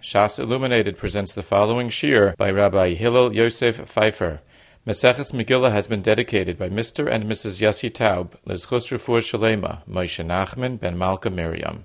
Shas Illuminated presents the following shir by Rabbi Hillel Yosef Pfeiffer. Maseches Megillah has been dedicated by Mr. and Mrs. Yossi Taub, Lezchus Refuah Shalema, Moshe Nachman ben Malka Miriam.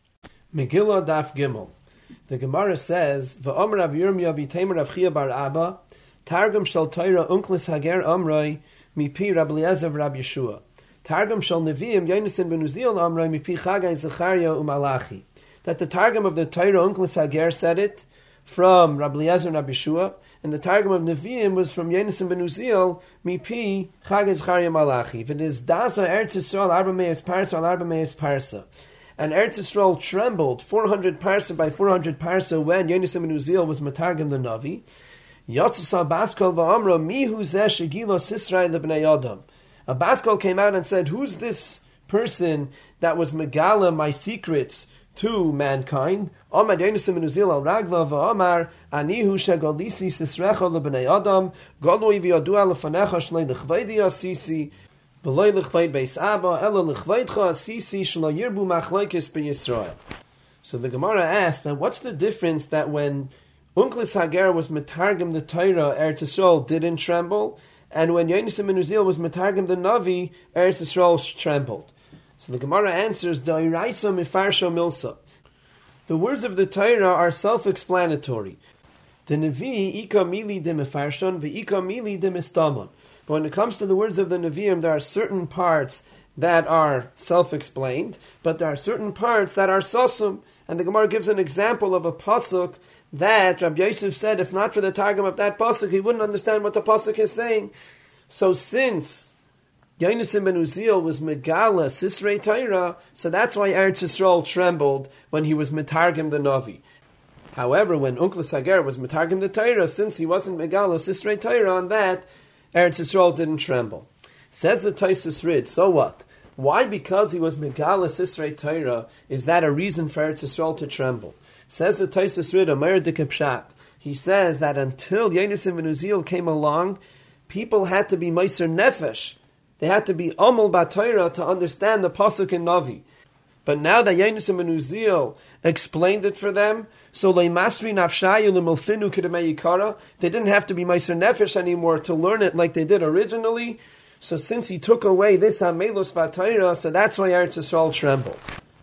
Megillah Daf Gimel. The Gemara says, "V'omer Rav Yirmiyah b'teimer Rav Chia bar Abba, Targum shel Torah unklis Hager Amroi mipi Rabbi Eliezer Rabbi Yeshua. Targum shel Neviim Yonasan ben Uziel Amroi mipi Chagai Zechariah uMalachi." That the Targum of the Torah unklis Hager said it from Rabbi Eliezer and Rabbi Yeshua, and the Targum of Neviim was from Yonasan ben Uziel mipi Chagai Zechariah Malachi. If it is Daza Eretz Yisrael Arba Meis Parsa al Arba Meis Parsa. And Eretz Yisrael trembled 400 parsa by 400 parsa when Yonasan ben Uziel was Matargum the Navi. Yatzasa Baskol va'amra mihu zeh shegilo sisrai lebnei Adam. A Baskol came out and said, "Who's this person that was megala my secrets to mankind?" Amar Yonasan ben Uziel al ragla va'amar anihu shegolisi sisrecha lebnei Adam goloi v'yadua lefanecha shlei lechvedi asisi v'loi lechved beis Abba elo lechvedcha asisi shlo yirbu machlokes b'Yisrael. So the Gemara asked, that what's the difference that when Unklis Hager was Metargim the Torah, Eretz Yisrael didn't tremble, and when Yonasan ben Uziel was Metargim the Navi, Eretz Yisrael trembled? So the Gemara answers, Da'iraisa mifarsho milsa. The words of the Torah are self-explanatory. The Nevi, Ika mili de mifarshon, ve'ika mili de mistamon. But when it comes to the words of the Nevi'im, there are certain parts that are self-explained, but there are certain parts that are sosum. And the Gemara gives an example of a pasuk that Rabbi Yosef said, if not for the Targum of that pasuk, he wouldn't understand what the pasuk is saying. So since Yonasan ben Uziel was Megala Sisrei Torah, so that's why Eretz Yisrael trembled when he was Metargim the Navi. However, when Unklis Hager was Metargim the Torah, since he wasn't Megala Sisrei Torah on that, Eretz Yisrael didn't tremble. Says the Taisus Rid, so what? Why, because he was Megala Sisrei Torah, is that a reason for Eretz Yisrael to tremble? Says the Taisus Rid, Omer de Kipshat. He says that until Yonasan ben Uziel came along, people had to be Meiser Nefesh. They had to be Amol B'Torah to understand the Pasuk in Navi. But now that Yonasan ben Uziel explained it for them, so Leimasri Nafshayu Lemilfinu Kedemei Yikara, they didn't have to be Meiser Nefesh anymore to learn it like they did originally. So since he took away this Hamelus B'Torah, so that's why Eretz Yisrael trembled.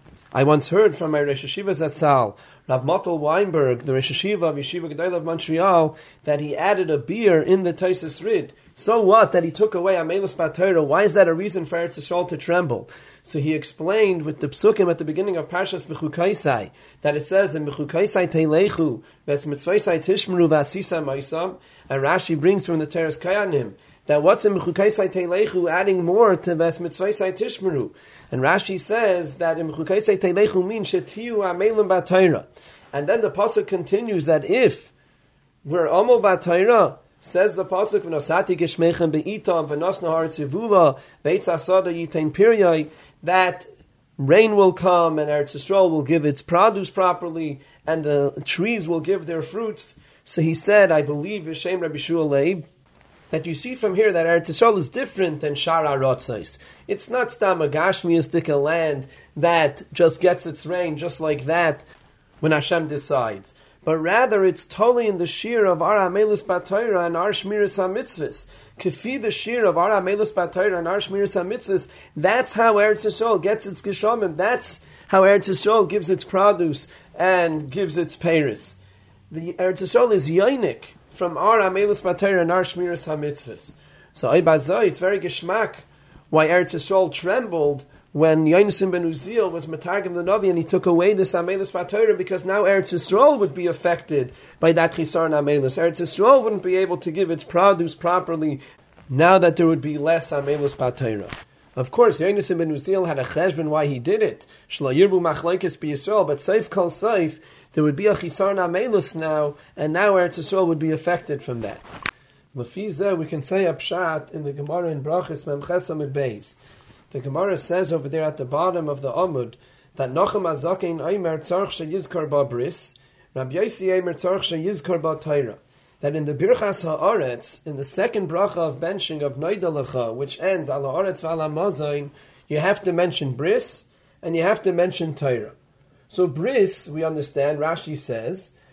I once heard from my Rosh Yeshiva Zatzal, Rav Motel Weinberg, the Rosh Yeshiva of Yeshiva Gedolah of Montreal, that he added a beer in the Taisus Rid. So what that he took away Hamelus B'Torah? Why is that a reason for Eretz Yisrael to tremble? So he explained with the psukim at the beginning of Parshas Bechukaisai that it says in Bechukaisai Teilechu Ves Mitzvaisai Tishmeru Vasisa Maisam, and Rashi brings from the Teres Kayanim that what's in Bechukaisai Teilechu adding more to Ves Mitzvaisai Tishmeru. And Rashi says that in Bechukaisai Teilechu means Shetiu Hamelim B'Torah. And then the pasuk continues that if we're Amol B'Torah, says the pasuk, "V'nosati geshmechem be'itam v'nosna haaretz yevula ve'etz asada yitain piryai," that rain will come and Eretz Yisrael will give its produce properly and the trees will give their fruits. So he said, I believe Yishem Rabbi Shua Leib, that you see from here that Eretz Yisrael is different than Shar HaRotzos. It's not stam a gashmiistic land that just gets its rain just like that when Hashem decides. But rather it's totally in the shir of our Hamelus B'Torah and our Shmiras HaMitzvahs. Kefi the shir of our Hamelus B'Torah and our Shmiras HaMitzvahs, that's how Eretz Yisrael gets its Geshamim. That's how Eretz Yisrael gives its produce and gives its peiros. The Eretz Yisrael is yonik from our Hamelus B'Torah and our Shmiras HaMitzvahs. So it's very geschmack why Eretz Yisrael trembled when Yonasan ben Uziel was Metargim the Navi and he took away this Hamelus B'Torah, because now Eretz Yisrael would be affected by that Chisar Hamelus. Eretz Yisrael wouldn't be able to give its produce properly now that there would be less Hamelus B'Torah. Of course, Yonasan ben Uziel had a cheshbon why he did it. Shlo yirbu machlokes b'Yisrael, but seif kol seif, there would be a Chisar Hamelus now, and now Eretz Yisrael would be affected from that. Lefi zeh, we can say a pshat in the Gemara in Brachos Memches Amud Beis. The Gemara says over there at the bottom of the Amud that Nochem Azakein Aimer Tzarch Sheyizkar Ba Bris, Rabbi Yossi Aimer Tzarch Sheyizkar Ba Torah. That in the Birchas Haaretz, in the second bracha of benching of Noidalecha, which ends Ala Haaretz V'Ala Mazayin, you have to mention Bris and you have to mention Torah. So Bris, we understand, Rashi says,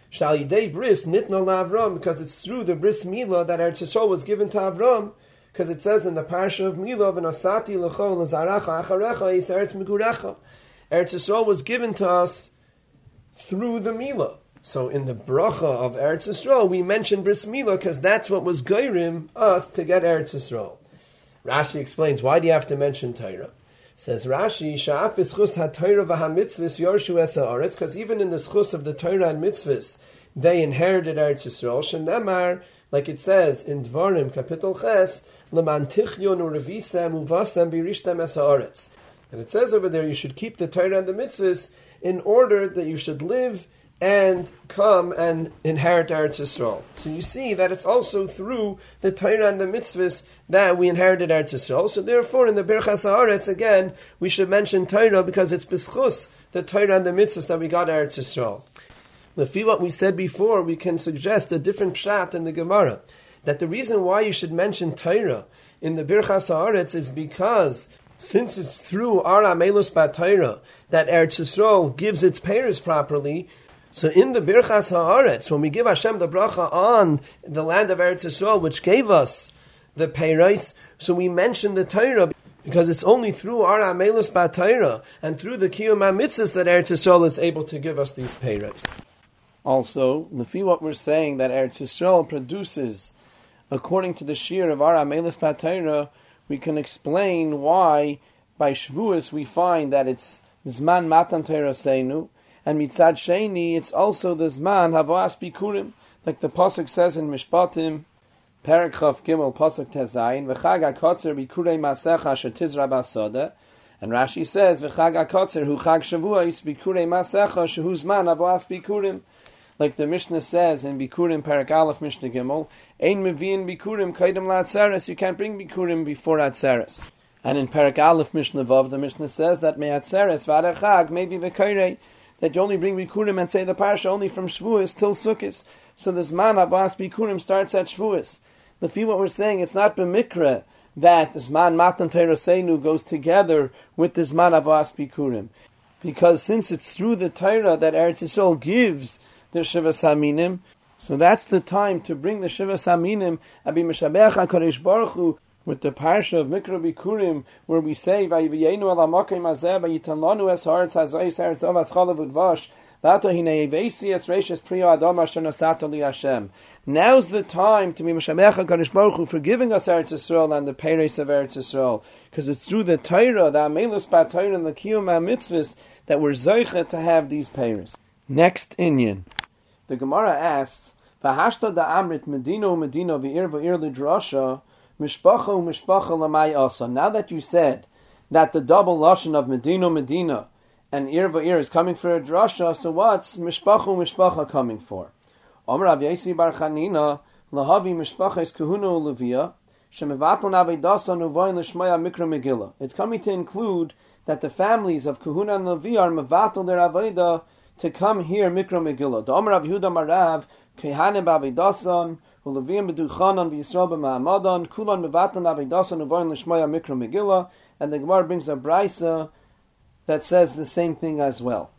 Shal Yidei Bris Nitno LaAvram, because it's through the Bris Milah that Eretz Yisrael was given to Avram, because it says in the Parsha of Milah, V'nasati l'cho l'zaracha acharecha is Eretz Megurecha. Eretz Yisrael was given to us through the Milah. So in the bracha of Eretz Yisrael, we mention Bris Milah because that's what was geirim us to get Eretz Yisrael. Rashi explains, why do you have to mention Torah? Says Rashi, Sha'af b'schus ha-Torah v'ha-mitzvahs yorshu es ha'aretz, because even in the schus of the Torah and mitzvahs, they inherited Eretz Yisrael. Shenemar, like it says in Dvarim, Kapitel Ches, L'man tichyon u'revisem uvasem b'rishtem es ha'aretz. And it says over there, you should keep the Torah and the mitzvahs in order that you should live and come and inherit Eretz Yisrael. So you see that it's also through the Torah and the mitzvahs that we inherited Eretz Yisrael. So therefore, in the Birchas Haaretz, again, we should mention Torah because it's b'schus the Torah and the mitzvahs that we got Eretz Yisrael. Lefi what we said before, we can suggest a different pshat in the Gemara, that the reason why you should mention Torah in the Birchas Haaretz is because since it's through Ara Melus B'Torah that Eretz Yisrael gives its peiros properly. So in the Birchas Haaretz, when we give Hashem the bracha on the land of Eretz Yisrael, which gave us the peiros, so we mention the Torah because it's only through our Amelus B'Torah and through the Kiyum HaMitzvahs that Eretz Yisrael is able to give us these peiros. Also, lefi what we're saying that Eretz Yisrael produces, according to the shir of our Amelus B'Torah, we can explain why by Shavuos we find that it's Zman Matan Torah Seinu, and mitzad sheni, it's also the zman havas bikurim, like the pasuk says in Mishpatim, Perek Chav Gimel pasuk tezayin, v'chag hakotzer bikurei masecha shetizra basada, and Rashi says v'chag hakotzer hu chag shavuos bikurei masecha shehu zman havas bikurim, like the Mishnah says in Bikurim Perek Aleph Mishnah Gimel, ein meviin bikurim kaidem la'atzeres, you can't bring bikurim before atzeres. And in Perek Aleph Mishnah Vav, the Mishnah says that me'atzeres v'adechag maybe v'kairei, that you only bring Bikurim and say the Parsha only from Shavuos till Sukkot. So the Zman Abbas Bikurim starts at Shavuos. Lefi what we're saying, it's not b'mikra that the Zman Matan Torah Seinu goes together with the Zman Abbas Bikurim. Because since it's through the Torah that Eretz Yisrael gives the Shivas Haminim, so that's the time to bring the Shivas Haminim, Abi Meshabeach HaKadosh Baruch Hu, with the parsha of Mikra Bikurim, where we say, "Vayivayenu ala makom hazeh, vayitan lanu es haaretz hazayis eretz ovas chalav udvash, v'ato hinei v'esi es reishes priya adam asher nasata li Hashem." Now's the time to be Meshameach HaKadosh Baruch Hu for giving us Eretz Yisrael and the peiros of Eretz Yisrael, because it's through the Torah, the Amelus B'Torah and the Kiyum HaMitzvahs that we're zoicha to have these peiros. Next inyan, the Gemara asks, "V'hashta da amrit medina u'medina v'ir v'ir l'drasha." Mishpacha u'mishpacha lamai asa. Now that you said that the double lashon of Medina, Medina, and Ir va'ir is coming for a drasha, so what's Mishpacha u'mishpacha coming for? Omer Rav Yosi bar Chanina, lahavi mishpacha is kahuna u'levia, shemevatel navedasa nuvayin l'shmaya mikra megillah. It's coming to include that the families of Kahuna and Levi are mevatel their aveda to come here mikra megillah. The Omer Rav Yehuda Marav, kehanim b'avedasan, Uleviim b'duchanan v'Yisrael b'ma'amadan, kulan mevatan avidasan uvayin l'shmaya mikra megillah, and the Gemara brings a brisa that says the same thing as well.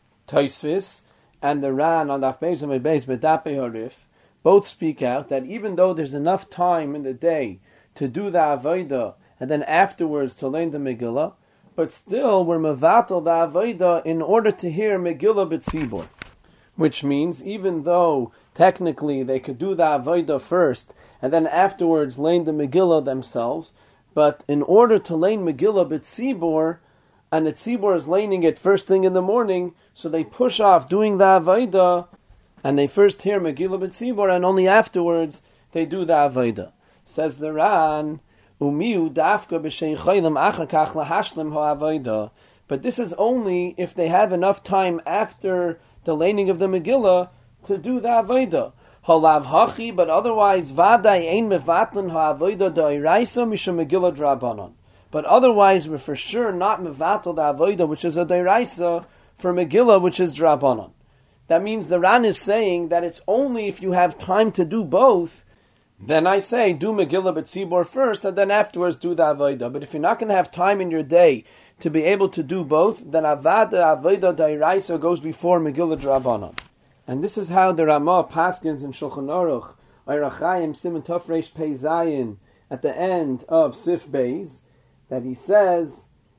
Tosfos and the Ran on Daf Beis and Beis B'Dapei Harif both speak out that even though there's enough time in the day to do the avodah and then afterwards to learn the Megillah, but still we're mevatel the avodah in order to hear Megillah b'tzibur, which means even though technically they could do the avodah first and then afterwards learn the Megillah themselves, but in order to learn Megillah b'tzibur, and the tzibur is learning it first thing in the morning, so they push off doing the avodah, and they first hear Megillah b'tzibur, and only afterwards they do the avodah. Says the Ran, Umiu dafka b'sheichayim achar kach lahashlim ha'avodah. But this is only if they have enough time after the learning of the Megillah to do the avodah. Halav hachi, but otherwise vaday ein mevatlin ha'avodah da'iraisa mishum Megillah drabanan. But otherwise, we're for sure not mevatel the avodah, which is a deraisa, for Megillah, which is drabanan. That means the Ran is saying that it's only if you have time to do both, then I say do Megillah b'tzibur first, and then afterwards do the avodah. But if you're not going to have time in your day to be able to do both, then avodah deraisa goes before Megillah drabanan. And this is how the Ramah paskins in Shulchan Aruch, Eirachayim Siman Tov Reish Pei Zayin, at the end of Sif Beis, that he says,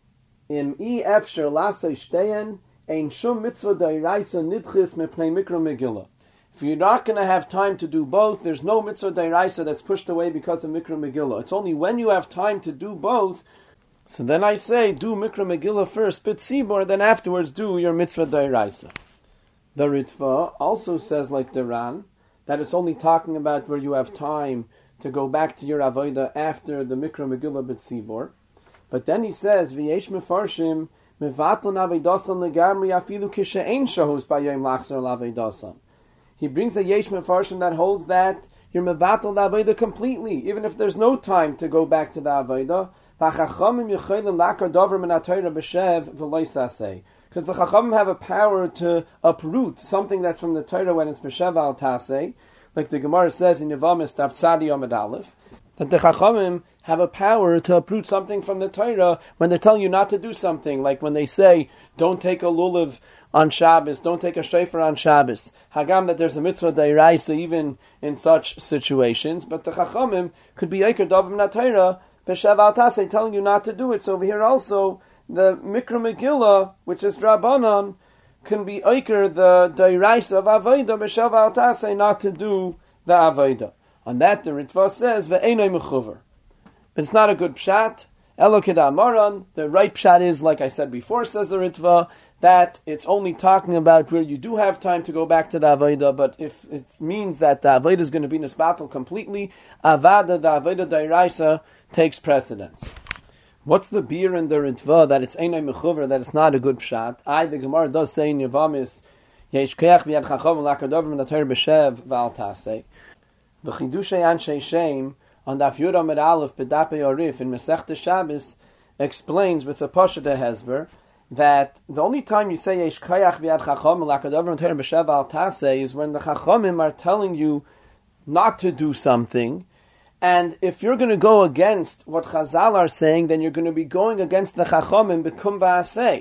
Im I Efsher Lasoi Shteyen, Ein Shum Mitzvah Dairaisa Nidchis Mepnei Mikra Megillah. If you're not going to have time to do both, there's no Mitzvah Dairaisa that's pushed away because of Mikra Megillah. It's only when you have time to do both. So then I say, do Mikra Megillah first, Bit Sibor, then afterwards do your Mitzvah Dairaisa. The Ritva also says, like the Ran, that it's only talking about where you have time to go back to your Avodah after the Mikra Megillah Bit Sibor. But then he says, V'yesh mefarshim mevatlon avedasan legamri afilu kishe'ein shahus b'yom lachzor l'avedasan. He brings a yesh mefarshim that holds that you're mevatlon l'avodah completely, even if there's no time to go back to the Avodah. V'chachamim yecholim lakar dover min ha'torah b'shev v'lo saseh. Because the Chachamim have a power to uproot something that's from the Torah when it's b'shev al taseh, like the Gemara says in Yevamis Daf Tzadi Amud Aleph, that the Chachamim have a power to uproot something from the Torah when they're telling you not to do something, like when they say, don't take a lulav on Shabbos, don't take a shofar on Shabbos. Hagam, that there's a mitzvah d'oraisa even in such situations, but the Chachamim could be Eiker Dov Min HaTorah, b'shev al taseh, telling you not to do it. So over here also, the Mikra Megillah, which is Drabanan, can be Eiker the d'oraisa of Avodah, b'shev al taseh, not to do the Avodah. On that, the Ritva says, Ve'enoi mechuver. But it's not a good pshat. Elo keda maran. The right pshat is, like I said before, says the Ritva, that it's only talking about where you do have time to go back to the Avodah, but if it means that the Avodah is going to be nisbatel completely, Avada, the Avodah d'oraisa, takes precedence. What's the beer in the Ritva that it's Einoi mechuver, that it's not a good pshat? The Gemara does say in Yevamis, Yesh keach v'yad chachom l'akadov min ha'torah b'shev v'al taseh. The Chidushay Anshe Shem on Daf Yud Amud Aleph B'Dape Orif in Masechta Shabbos explains with the Pasha de Hezber that the only time you say Yesh Kayach V'Yad Chacham L'Akadover M'Torah B'Shev Al Taseh is when the Chachamim are telling you not to do something, and if you're going to go against what Chazal are saying, then you're going to be going against the Chachamim B'Kum V'Aseh.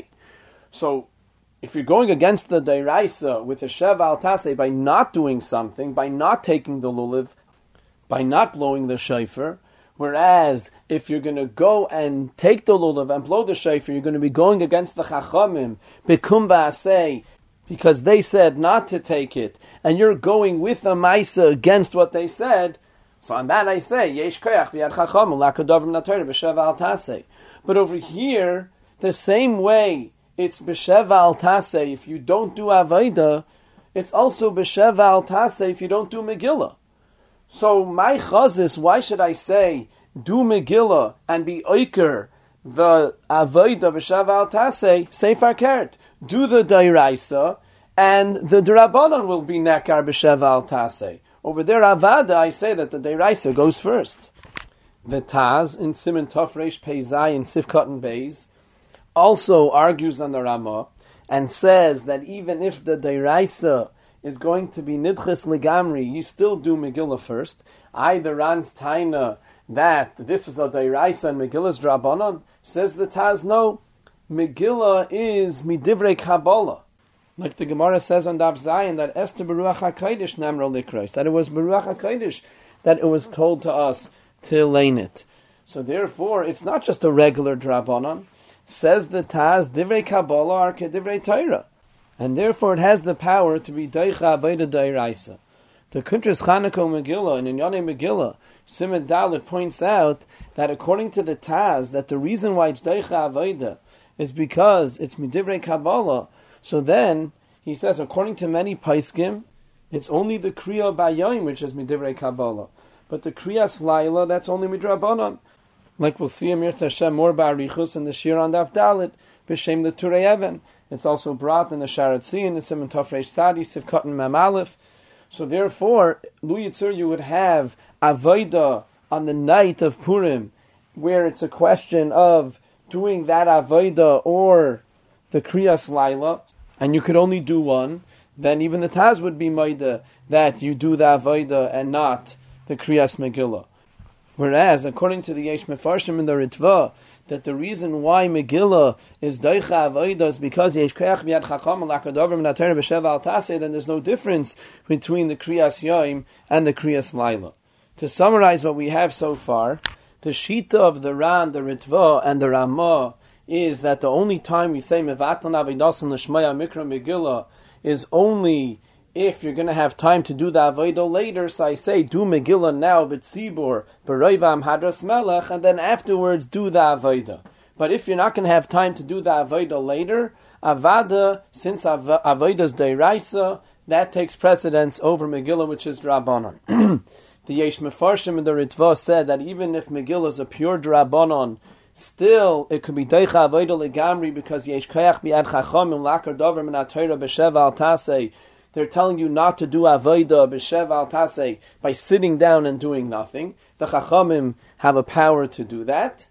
So if you're going against the Deiraisa with the Shev Al Taseh by not doing something, by not taking the lulav, by not blowing the shofar, whereas if you're going to go and take the lulav and blow the shofar, you're going to be going against the Chachamim, Bekum Ba'aseh, because they said not to take it, and you're going with a Maisa against what they said. So on that I say, Yesh Koyach V'Yad Chacham L'Akadover Min HaTorah B'Shev Al Taseh. But over here, the same way it's b'shev al taseh if you don't do Avodah, it's also b'shev al taseh if you don't do Megillah. So my chazis, why should I say do Megillah and be oiker the Avodah b'shev al taseh? Sefer kert, do the d'oraisa and the Drabanan will be nekar b'shev al taseh. Over there Avada, I say that the d'oraisa goes first. The Taz in Siman Tov Reish Pei Zayin Sifkat and Beis also argues on the Ramah and says that even if the Deiraisa is going to be Nidchis Ligamri, you still do Megillah first. The Ran's Taina that this is a Deiraisa and Megillah's Drabanan, says the Taz, no, Megillah is Midivrei Kabbalah. Like the Gemara says on Daf Zayin, that Esther Beruach HaKodesh Namro Likros, that it was Beruach HaKodesh that it was told to us to learn it. So therefore, it's not just a regular Drabanan. Says the Taz, Divrei Kabbalah are Kedivrei Torah. And therefore it has the power to be Deicha Avodah D'oraisa. The Kuntras Chanukah Megillah and Inyane Megillah, Siman Dalet points out that according to the Taz, that the reason why it's Deicha Avodah is because it's Midivrei Kabbalah. So then, he says, according to many Paiskim, it's only the Kriya Bayayim which is Midivrei Kabbalah. But the Kriyas Laila, that's only Midrabanan. Like we'll see Amir Tashem more Ba'arichus in the Shir on Daf Dalet, B'Shem the Turei Even. It's also brought in the Sharat Tzin, the Siman Tov Reish Sadi, Sivkot and Mem Aleph. So therefore, Lu Yitzur, you would have Avodah on the night of Purim, where it's a question of doing that Avodah or the Kriyas Laila, and you could only do one, then even the Taz would be Maida that you do the Avodah and not the Kriyas Megillah. Whereas, according to the Yesh Mefarshim in the Ritva, that the reason why Megillah is Deicha Avodah is because Yesh Koach B'Yad Chacham L'Akadover M'Nater B'Sheva Al Taseh, then there's no difference between the Kriyas Yom and the Kriyas Laila. To summarize what we have so far, the Shita of the Ran, the Ritva, and the Ramah is that the only time we say Mevatlan Avidasan L'Shmaya Mikra Megillah is only if you're going to have time to do the Avodah later. So I say, do Megillah now, B'tzibur, B'roivam Hadras Melech, and then afterwards do the Avodah. But if you're not going to have time to do the Avodah later, Avada, since Avodah is Deiraisa, that takes precedence over Megillah, which is Drabanan. The Yesh Mefarshim in the Ritva said that even if Megillah is a pure Drabanan, still it could be Deicha Avodah Legamri, because Yesh Koach B'Yad Chachamim L'Akar Dover Min HaTorah B'Sheva Al Taseh. They're telling you not to do Avodah B'Sheva Al Taseh by sitting down and doing nothing. The Chachamim have a power to do that.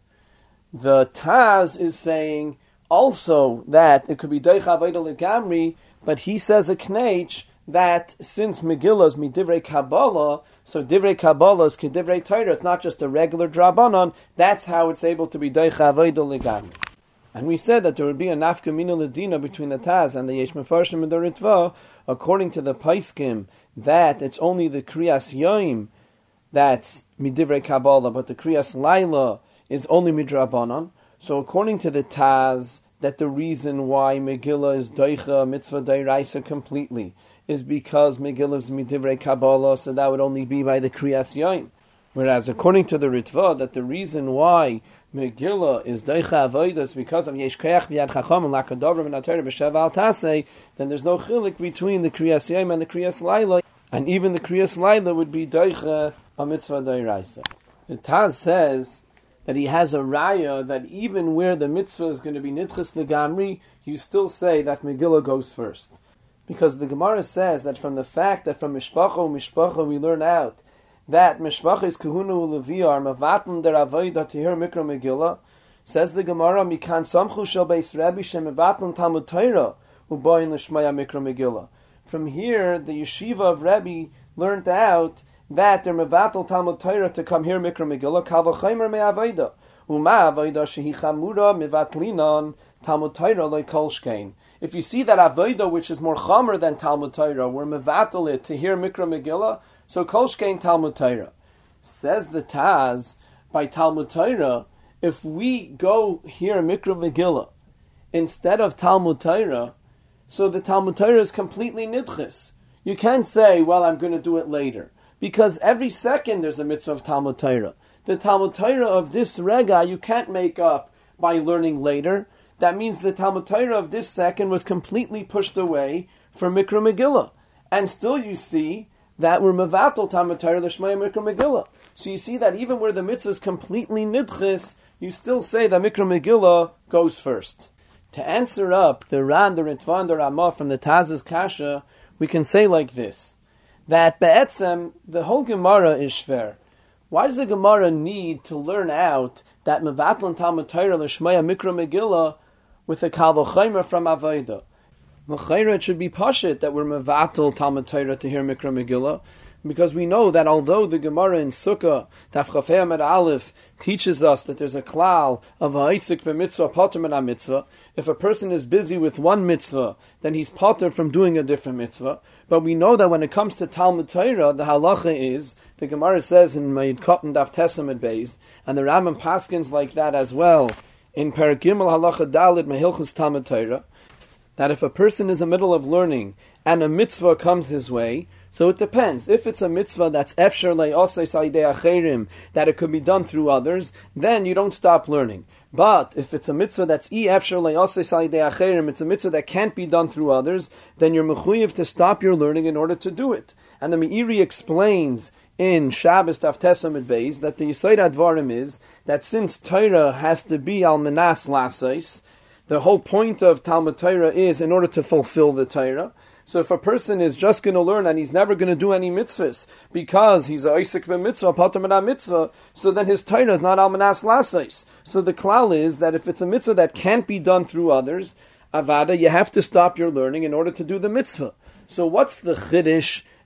The Taz is saying also that it could be Deicha Avodah Legamri, but he says a Knech that since Megillah is Midivrei Kabbalah, so Divrei Kabbalah is Kedivrei Torah, it's not just a regular Drabanan, that's how it's able to be Deicha Avodah Legamri. And we said that there would be a Nafka Mina Ledina between the Taz and the Yesh Mefarshim and the Ritva, according to the Paiskim, that it's only the Kriyas Yom that's Midivrei Kabbalah, but the Kriyas Laila is only Midrabanan. So according to the Taz, that the reason why Megillah is Deicha Mitzvah Deiraisa completely is because Megillah is Midivrei Kabbalah, so that would only be by the Kriyas Yom. Whereas according to the Ritva, that the reason why Megillah is Deicha Avodah is because of Yesh Koach B'Yad Chacham L'Akadover Min HaTorah B'Sheva Al Taseh, then there's no chilik between the Kriyas Yom and the Kriyas Laila, and even the Kriyas Laila would be Deicha a Mitzvah Deiraisa. The Taz says that he has a raya that even where the mitzvah is going to be Nidchis Legamri, you still say that Megillah goes first. Because the Gemara says that from the fact that from Mishpacha we learn out that Mishpacha is Kahuna Ulevi are Mavatn der Avodah to hear Mikra Megillah, says the Gemara, Mikan Samchu Shel Beis Rebbe Shem Mavatn Talmud Torah Uboyin L'Shmaya Mikra Megillah. From here, the yeshiva of Rebbe learned out that they're Mevatel Talmud Torah to come here Mikra Megillah, Kal V'Chomer Me'Avodah. Uma Avodah Shehi Chamura Mevatlinan Talmud Torah Lo Kol Shkein. If you see that Avodah, which is more Chomer than Talmud Torah, we're Mevatel it to hear Mikra Megillah, so Kol Shkein Talmud Torah. Says the Taz, by Talmud Torah, if we go hear Mikra Megillah instead of Talmud Torah, so the Talmud Torah is completely nidchis. You can't say, well, I'm going to do it later, because every second there's a mitzvah of Talmud Torah. The Talmud Torah of this rega you can't make up by learning later. That means the Talmud Torah of this second was completely pushed away from Mikra Megillah. And still you see that we're mevatel Talmud Torah l'shmaya Mikra Megillah. So you see that even where the mitzvah is completely nidchis, you still say that Mikra Megillah goes first. To answer up the Ran, the Ritva, and the Ramah from the Taz's Kasha, we can say like this, that be'etzem, the whole Gemara is shver. Why does the Gemara need to learn out that mevatlan Talmud Torah l'shmaya Mikra Megillah with a Kal V'Chomer from Avodah? L'chayra, it should be pashit that we're mevatel Talmud Torah to hear Mikra Megillah, because we know that although the Gemara in Sukkah, Daf Chafei Amud Aleph, teaches us that there's a klal of ha'isik b'mitzvah pater min ha'mitzvah. If a person is busy with one mitzvah, then he's pater from doing a different mitzvah. But we know that when it comes to Talmud Torah, the halacha is, the Gemara says in Mayid Katan Daf Tesamid Beis, and the Rambam paskins like that as well, in Perek Gimel Halacha Dalid Mehilchus Talmud Torah, that if a person is in the middle of learning and a mitzvah comes his way, so it depends. If it's a mitzvah that's efsher le'osei sa'idei acherim, that it could be done through others, then you don't stop learning. But if it's a mitzvah that's efsher le'osei sa'idei acherim, it's a mitzvah that can't be done through others, then you're mechuyev to stop your learning in order to do it. And the Meiri explains in Shabbos Daf Tesamid Beis that the Yisod Advarim is that since Torah has to be al menas lasos, the whole point of Talmud Torah is in order to fulfill the Torah. So if a person is just going to learn and he's never going to do any mitzvahs because he's a Isaac b'mitzvah, pater min mitzvah, so then his Torah is not al manas lasos. So the klal is that if it's a mitzvah that can't be done through others, avada, you have to stop your learning in order to do the mitzvah. So what's the chiddush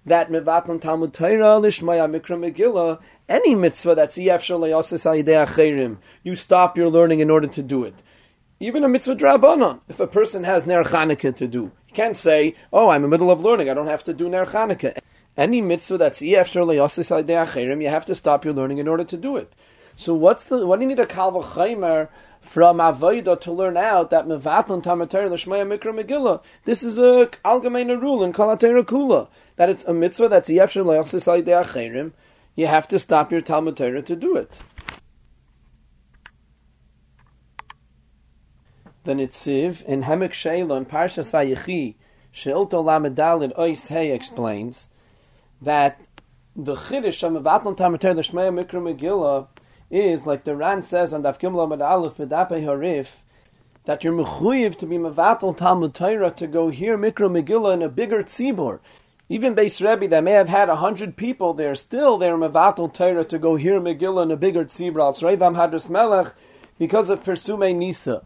that mevatlan Talmud Torah lishmaya mikra Megillah, any mitzvah that's efshar le'asos al yidei acherim, you stop your learning in order to do it. Even a mitzvah drabanan, if a person has Ner Chanukah to do, you can't say, oh, I'm in the middle of learning, I don't have to do Ner Chanukah. Any mitzvah that's efshar le'asos al yidei acherim, you have to stop your learning in order to do it. So what do you need a kal v'chaimer from Avodah to learn out that mevatlan Talmud Torah l'shmaya mikra Megillah? This is a algemeine rule in Kol HaTorah Kula, that it's a mitzvah that's efshar le'asos al yidei acherim. You have to stop your Talmud Torah to do it. The Nitziv in Hemek Sheila in Parshas Vayechi Sheilto Lamed Daled Ois Hey explains that the Chiddush of mevatlan Talmud Torah l'shmaya mikra Megillah is, like the Ran says on Daf Gimel Amud Aleph B'Dapei Harif, that you're mechuyev to be mevatl Talmud Torah to go hear Mikra Megillah in a bigger tzibur. Even Beis Rebbe that may have had 100 people there, still they're mevatl Torah to go hear Megillah in a bigger tzibur. Al Tzreivam Hadras Melech because of Persumei Nisa.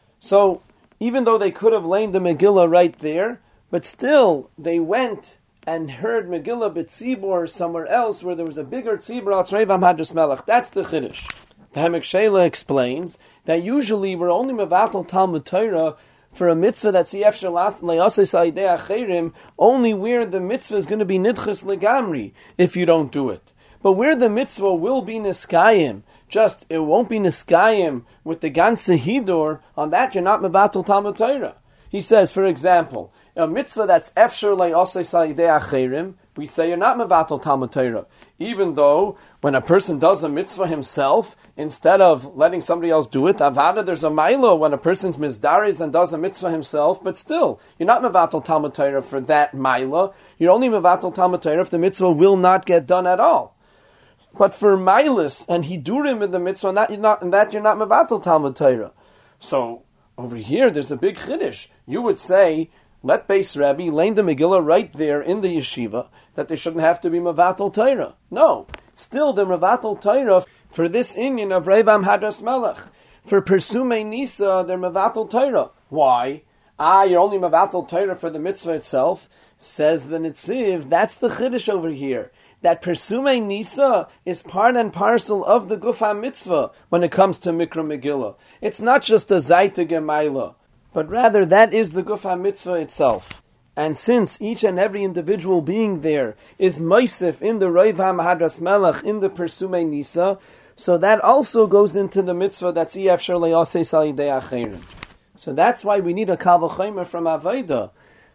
So even though they could have lain the Megillah right there, but still they went and heard Megillah b'tzibur somewhere else where there was a bigger tzibur al tzreivam hadras melech. That's the chiddush. The Hemek Sheila explains that usually we're only mevatl Talmud Torah for a mitzvah that's efshar le'asos al yidei acherim, only where the mitzvah is going to be nidchas legamri if you don't do it. But where the mitzvah will be niskayim, just it won't be niskayim with the ganze hidur, on that you're not mevatl Talmud Torah. He says, for example, a mitzvah that's efshar le'asos al yidei acherim, we say you're not mevatl Talmud Torah. Even though when a person does a mitzvah himself, instead of letting somebody else do it, avada, there's a mailo when a person's mizdaris and does a mitzvah himself, but still, you're not mevatl Talmud Torah for that maila. You're only mevatl Talmud Torah if the mitzvah will not get done at all. But for mailis and hidurim in the mitzvah, you're not mevatl Talmud Torah. So over here, there's a big chiddush. You would say, let Beis Rebbe lay the Megillah right there in the yeshiva, that they shouldn't have to be mevatl Torah. No, still the mevatl Torah for this inyan of Revam Hadras Melech. For Persumei Nisa, they're mevatl Torah. Why? You're only mevatl Torah for the mitzvah itself. Says the Nitziv, that's the chiddush over here. That Persumei Nisa is part and parcel of the Guf HaMitzvah when it comes to Mikra Megillah. It's not just a Zayta Gemaila, but rather that is the Guf HaMitzvah itself. And since each and every individual being there is Meisif in the Revam Hadras Melech, in the Persumei Nisa, so that also goes into the mitzvah that's efshar le'asos al yidei acherim. So that's why we need a kal v'chomer from Avodah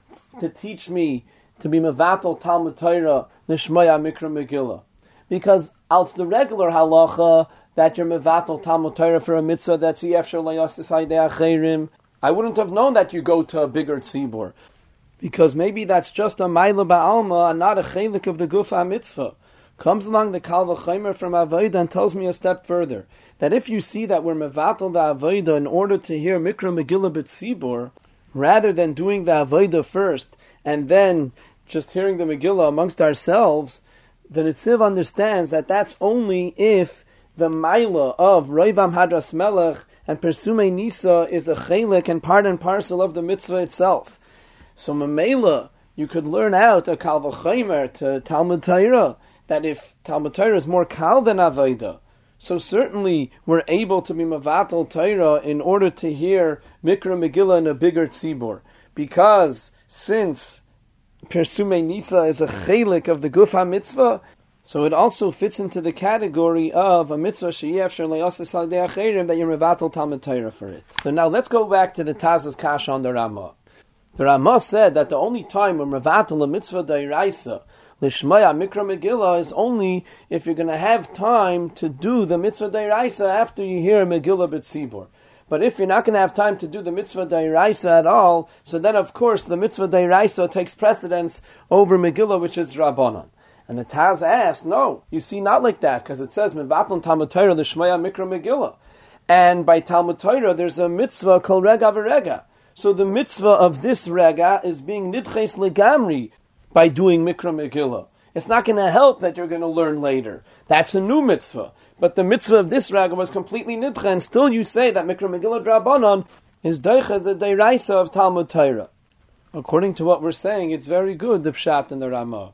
to teach me to be mevatl Talmud Torah l'shmaya mikra Megillah. Because it's the regular halacha that you're mevatl Talmud Torah for a mitzvah that's efshar le'asos al yidei acherim, I wouldn't have known that you go to a bigger tzibur. Because maybe that's just a maila ba'alma and not a chelik of the guf ha-mitzvah. Comes along the kal v'chomer from Avodah and tells me a step further, that if you see that we're mevatl the Avodah in order to hear Mikra Megillah b'tzibur, rather than doing the Avodah first, and then just hearing the Megillah amongst ourselves, the Nitziv understands that that's only if the maila of Revam Hadras Melech and Persumei Nisa is a chelik and part and parcel of the mitzvah itself. So Mamela, you could learn out a kal v'chomer to Talmud Torah, that if Talmud Torah is more kal than Avodah, so certainly we're able to be mevatl Torah in order to hear Mikra Megillah in a bigger tzibur. Because since Persumei Nisa is a chelik of the Guf HaMitzvah, so it also fits into the category of a mitzvah she'efshar le'asos al yidei acherim, that you're mevatl Talmud Torah for it. So now let's go back to the Taz's kasha on the Ramah. The Ramah said that the only time when mevatl a mitzvah d'oraisa l'shmaya mikra Megillah is only if you're going to have time to do the mitzvah d'oraisa after you hear a Megillah b'tzibur. But if you're not going to have time to do the mitzvah d'oraisa at all, so then of course the mitzvah d'oraisa takes precedence over Megillah, which is Rabbanan. And the Taz asked, no, you see, not like that, because it says mevatl Talmud Torah l'shmaya mikra Megillah, and by Talmud Torah there's a mitzvah called rega v'rega. So the mitzvah of this rega is being nidches legamri by doing Mikra Megillah. It's not going to help that you're going to learn later. That's a new mitzvah. But the mitzvah of this rega was completely nidche, and still you say that Mikra Megillah Drabanan is doicha the deiraisa of Talmud Torah. According to what we're saying, it's very good, the pshat in the Ramah.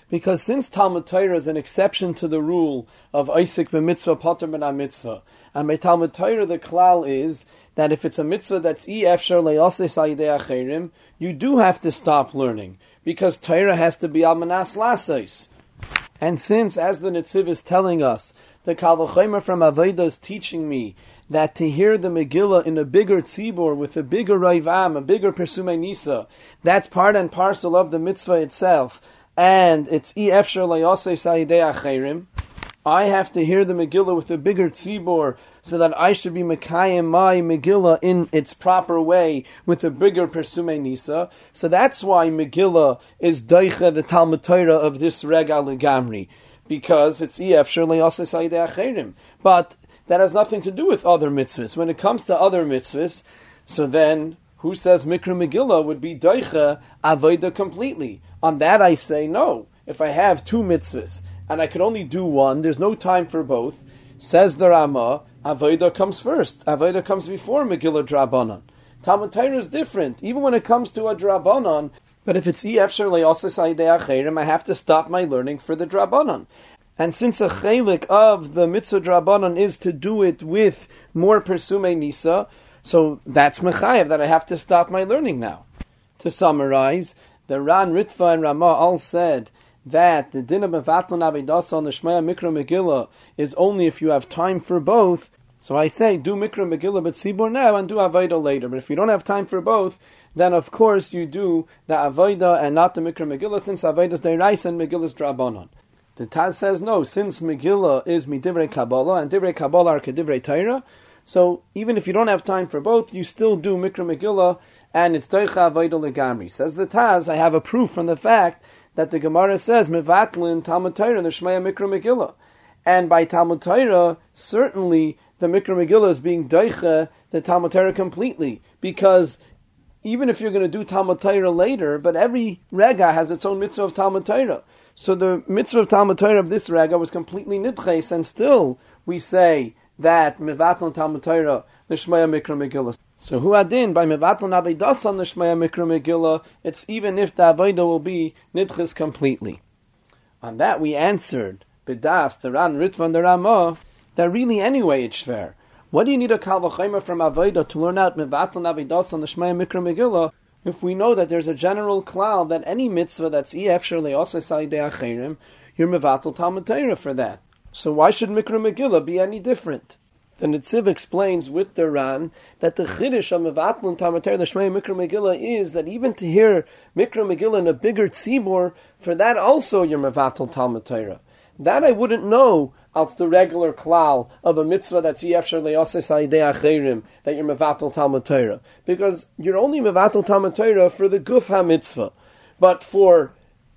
Because since Talmud Torah is an exception to the rule of Isaac b'mitzvah poter b'na mitzvah, and by Talmud Torah the klal is that if it's a mitzvah that's efshar le'ases ha'idei acherim, you do have to stop learning, because Torah has to be al manas lasos. And since, as the Netziv is telling us, the Kal V'chomer from Avodah is teaching me that to hear the Megillah in a bigger tzibur, with a bigger Raivam, a bigger Persumei Nisa, that's part and parcel of the mitzvah itself, and it's efshar le'ases ha'idei acherim, I have to hear the Megillah with a bigger tzibur, so that I should be Mekayim my Megillah in its proper way, with a bigger Persumei Nisa. So that's why Megillah is Daicha, the Talmud Torah of this Rega Legamri, because it's efshar le'ases ha'idei acherim. But that has nothing to do with other mitzvahs. When it comes to other mitzvahs, so then who says Mikra Megillah would be Daicha Avodah completely? On that I say no. If I have two mitzvahs and I can only do one, there's no time for both. Says the Rama, Avodah comes first. Avodah comes before Megillah Drabanan. Talmud Torah is different, even when it comes to a Drabanan. But if it's efshar le'ases ha'idei acherim, I have to stop my learning for the Drabanan. And since a chelik of the mitzvah Drabanan is to do it with more Persumei Nisa, so that's mechayev, that I have to stop my learning now. To summarize, the Ran, Ritva, and Rama all said that the din of mevatlan avedasa on the Shmaya Mikra Megillah is only if you have time for both. So I say, do Mikra Megillah b'tzibur now and do Avodah later. But if you don't have time for both, then of course you do the Avodah and not the Mikra Megillah, since Avodah is Deiraisa and Megillah is Drabanan. The Taz says no, since Megillah is midivrei Kabbalah and divrei Kabbalah are kedivrei Torah, so even if you don't have time for both, you still do Mikra Megillah and it's Daicha Avodah Legamri. Says the Taz, I have a proof from the fact that the Gemara says Mevatlin Talmud Torah the Shmaya Mikra Megillah, and by Talmud Torah certainly the Mikra Megillah is being Daicha the Talmud Torah completely, because even if you're going to do Talmud Torah later, but every Rega has its own mitzvah of Talmud Torah. So the mitzvah of Talmud Torah of this Rega was completely nidches, and still we say that Mevatlin Talmud Torah the Shmaya Mikra Megillah. So hu adin by mevatlan avedasa on the Shmaya Mikra Megillah, it's even if the avodah will be nidches completely. On that we answered Bidas, the Ran, Ritva, and the Ramah, that really anyway it's fair. What do you need a Kal V'chomer from avodah to learn out mevatlan avedasa on the Shmaya Mikra Megillah if we know that there's a general klal that any mitzvah that's efshar le'ases ha'idei acherim, you're mevatel Talmud Torah for that. So why should Mikra Megillah be any different? The Netziv explains with the Ran that the Chiddush of Mevatlin Talmud Torah, the Shmaya Mikra Megillah, is that even to hear Mikra Megillah in a bigger tzibur, for that also you're Mevatel Talmud Torah. That I wouldn't know als the regular klal of a mitzvah that's efshar le'ases ha'idei acherim, that you're Mevatel Talmud Torah. Because you're only Mevatel Talmud Torah for the Guf HaMitzvah. But for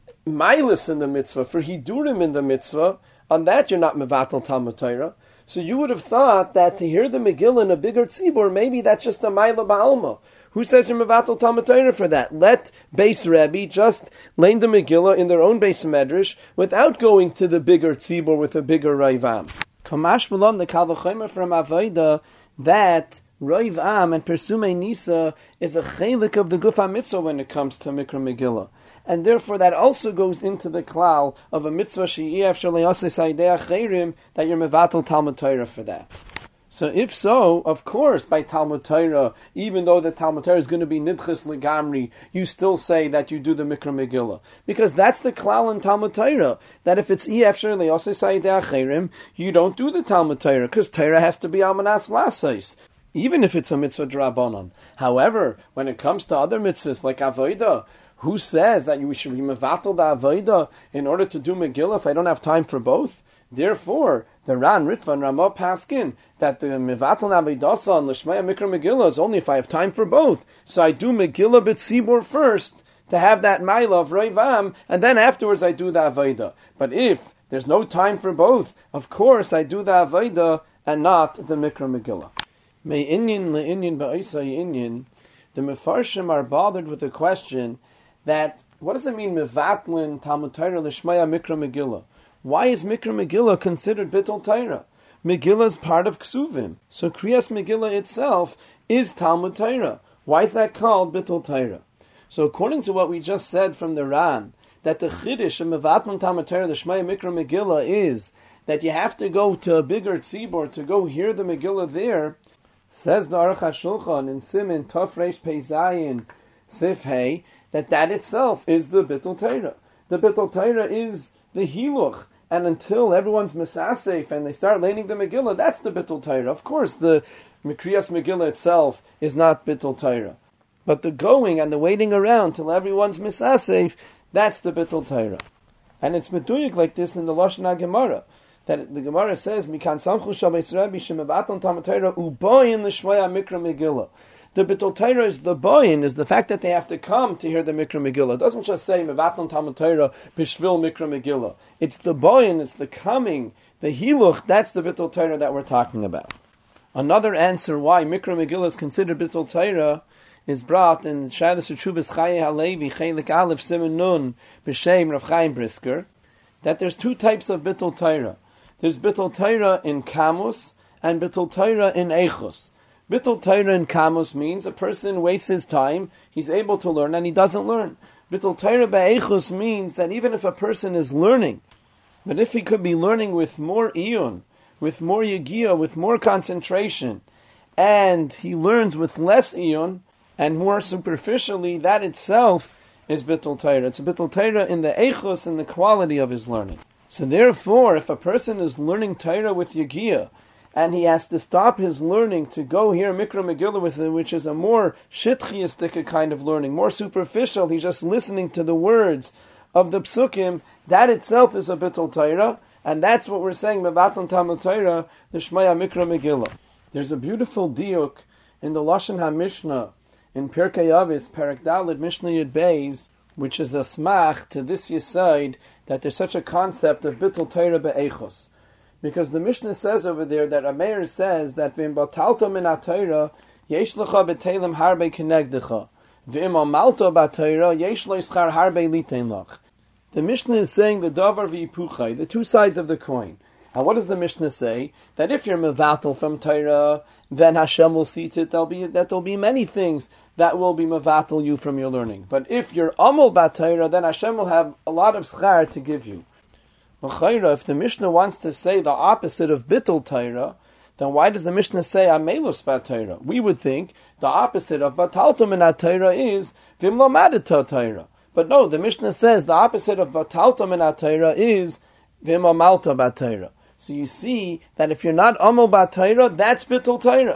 Mailis in the mitzvah, for Hidurim in the mitzvah, on that you're not Mevatel Talmud Torah. So you would have thought that to hear the Megillah in a bigger tzibur, maybe that's just a Maila Ba'alma. Who says you're Mevatel Talmud Torah for that? Let Beis Rebbe just learn the Megillah in their own Beis Medrash without going to the bigger tzibur with a bigger Raivam. Kamash Malon, the Kal V'chomer from Avodah, that Raivam and Persumei Nisa is a chelik of the Guf HaMitzvah when it comes to Mikra Megillah. And therefore that also goes into the klal of a mitzvah she'efshar le'ases ha'idei acherim, that you're mevatel Talmud Torah for that. So if so, of course, by Talmud Torah, even though the Talmud Torah is going to be nidches legamri, you still say that you do the Mikra Megillah. Because that's the klal in Talmud Torah, that if it's efshar le'ases ha'idei acherim, you don't do the Talmud Torah, because Torah has to be al manas lasos, even if it's a mitzvah drabanan. However, when it comes to other mitzvahs like avodah, who says that we should be mevatel the avodah in order to do Megillah if I don't have time for both? Therefore, the Ran, Ritva, and Ramah paskin that the mevatel avedasa and l'shmaya Mikra Megillah is only if I have time for both. So I do Megillah b'tzibur first to have that maila of Reivam, and then afterwards I do the avodah. But if there's no time for both, of course I do the avodah and not the Mikra Megillah. May inyan le'inyan ba'isa inyan. The Mefarshim are bothered with the question that, what does it mean, Mevatlin Talmud Torah l'shmaya Mikra Megillah? Why is Mikra Megillah considered Bittul Torah? Megillah is part of Ksuvim. So Kriyas Megillah itself is Talmud Torah. Why is that called Bittul Torah? So according to what we just said from the Ran, that the Chiddush of Mevatlan Talmud Torah, the Shmaya Mikra Megillah, is that you have to go to a bigger tzibor to go hear the Megillah there. Says the Aruch HaShulchan in Siman Tov Reish Pei Zayin Sif Hey, that itself is the Bittul Torah. The Bittul Torah is the Hiluch. And until everyone's Mesasef and they start learning the Megillah, that's the Bittul Torah. Of course, the Mikriyas Megillah itself is not Bittul Torah. But the going and the waiting around till everyone's Mesasef, that's the Bittul Torah. And it's meduyik like this in the Lashon HaGemara. That the Gemara says, Mikan Samchu Shal Beis Rabbi Shemevatan Talmud Torah Uboyin L'Shmoya Mikra Megillah. The Bittul Torah is the boyin, is the fact that they have to come to hear the Mikra Megillah. It doesn't just say Mevatlan Talmud Torah Bishvil Mikra Megillah. It's the boyin, it's the coming, the hiluch. That's the Bittul Torah that we're talking about. Another answer why Mikra Megillah is considered Bittul Torah is brought in Shadas Tshuvas Chaye Halevi Chelik Aleph Siman Nun B'Shem Rav Chaim Brisker, that there's two types of Bittul Torah. There's Bittul Torah in Kamus and Bittul Torah in Eichus. Bittul Torah in Kamus means a person wastes his time, he's able to learn, and he doesn't learn. Bittul Torah Be'echus means that even if a person is learning, but if he could be learning with more iyun, with more yagiyah, with more concentration, and he learns with less iyun, and more superficially, that itself is Bittul Torah. It's a Bittul Torah in the echus, in the quality of his learning. So therefore, if a person is learning Torah with yagiyah, and he has to stop his learning to go hear Mikra Megillah with him, which is a more shitchiyistic kind of learning, more superficial. He's just listening to the words of the psukim. That itself is a Bittul Torah, and that's what we're saying, Mevatlan Talmud Torah, the Shmaya Mikra Megillah. There's a beautiful diuk in the Lashon HaMishnah, in Pirkei Avos, Perek Daled, Mishnah Yud Beis, which is a smach to this yesod, that there's such a concept of Bittul Torah Be'echos. Because the Mishnah says over there that Ameir says that V'im batalto min ha-Torah yesh lecha b'telim harbe kenegdecha V'im amalto b'Torah yesh lo yischar harbe litein lach. The Mishnah is saying the davar v'yipuchai, the two sides of the coin. And what does the Mishnah say? That if you're mevatel from Torah, then Hashem will see to it that there'll be many things that will be mevatel you from your learning. But if you're amol b'Torah, then Hashem will have a lot of schar to give you. If the Mishnah wants to say the opposite of Bittul Torah, then why does the Mishnah say Amelus B'Torah? We would think the opposite of Batalto Min HaTorah is V'im Lo Madita Torah. But no, the Mishnah says the opposite of Batalto Min HaTorah is V'im Amalta B'Torah. So you see that if you're not Amol B'Torah, that's Bittul Torah.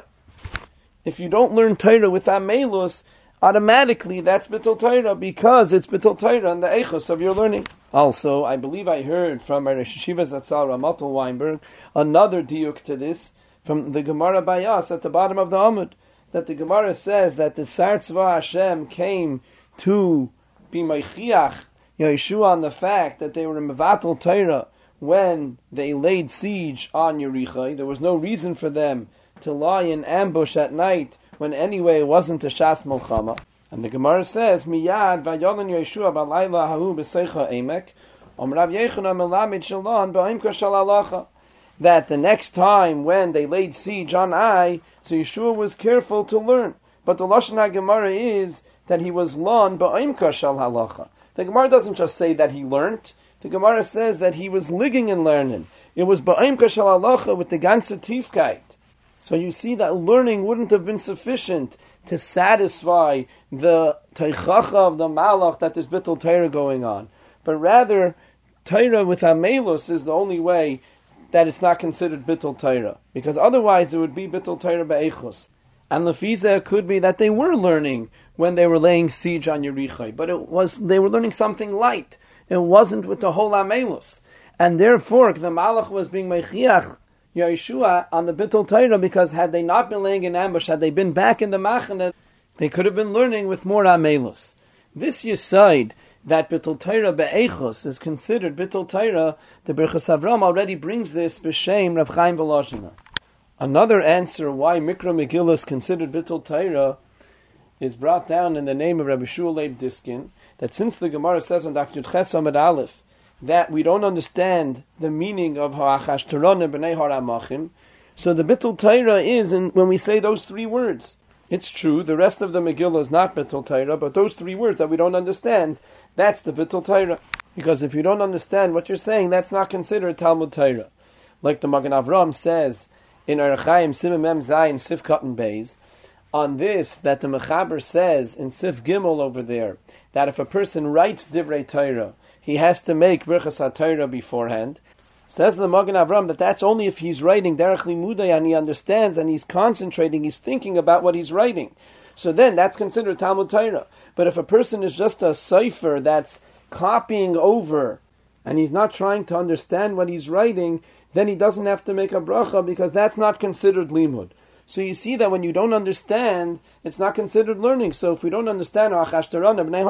If you don't learn Torah with Amelus, automatically that's Bittul Torah, because it's Bittul Torah and the echos of your learning. Also, I believe I heard from my Rosh Yeshiva Zatzal Ramatul Weinberg another diuk to this from the Gemara Bayas at the bottom of the Amud, that the Gemara says that the Sar Tzva Hashem came to be Meichiach Yeshua on the fact that they were in Mevatel Torah when they laid siege on Yericho. There was no reason for them to lie in ambush at night when anyway it wasn't a Shas Milchama. And the Gemara says, Miyad vayolan Yeshua balayla hahu b'seicha emek, Rav Yechonah melamid shalon b'aimka shalalacha. That the next time when they laid siege on Ai, so Yeshua was careful to learn. But the Lashon HaGemara is that he was lon b'aimka shalalacha. The Gemara doesn't just say that he learned. The Gemara says that he was ligging and learning. It was b'aimka shalalacha with the ganze tiefkeit. So you see that learning wouldn't have been sufficient to satisfy the teichacha of the malach that there's Bittul Torah going on. But rather, Torah with Amelus is the only way that it's not considered Bittul Torah. Because otherwise it would be Bittul Torah Be'echus. And Lefiza could be that they were learning when they were laying siege on Yericho. But they were learning something light. It wasn't with the whole Amelus. And therefore, the malach was being Mechiach Yeshua on the Bittul Torah, because had they not been laying in ambush, had they been back in the Machane, they could have been learning with more Amelus. This Yesod, that Bittul Torah Be'echos is considered Bittul Torah, the Birchas Avram already brings this B'Shem Rav Chaim Volozhiner. Another answer why Mikra Megillah is considered Bittul Torah is brought down in the name of Rabbi Shua Leib Diskin, that since the Gemara says on Daf Yud Ches Amud Aleph that we don't understand the meaning of Ha'achashtaron and B'nai Haramachim, so the Bittul Torah is when we say those three words. It's true, the rest of the Megillah is not Bittul Torah, but those three words that we don't understand, that's the Bittul Torah. Because if you don't understand what you're saying, that's not considered Talmud Torah. Like the Magen Avram says in Orach Chaim, Simon Mem Zayin, Sif Cotton Beis, on this, that the Mechaber says in Sif Gimel over there, that if a person writes Divrei Torah, he has to make Birchas HaTorah beforehand. Says the Magen Avram that that's only if he's writing Derech Limudei and he understands and he's concentrating, he's thinking about what he's writing. So then that's considered Talmud Torah. But if a person is just a cipher that's copying over and he's not trying to understand what he's writing, then he doesn't have to make a bracha because that's not considered limud. So you see that when you don't understand, it's not considered learning. So if we don't understand that's the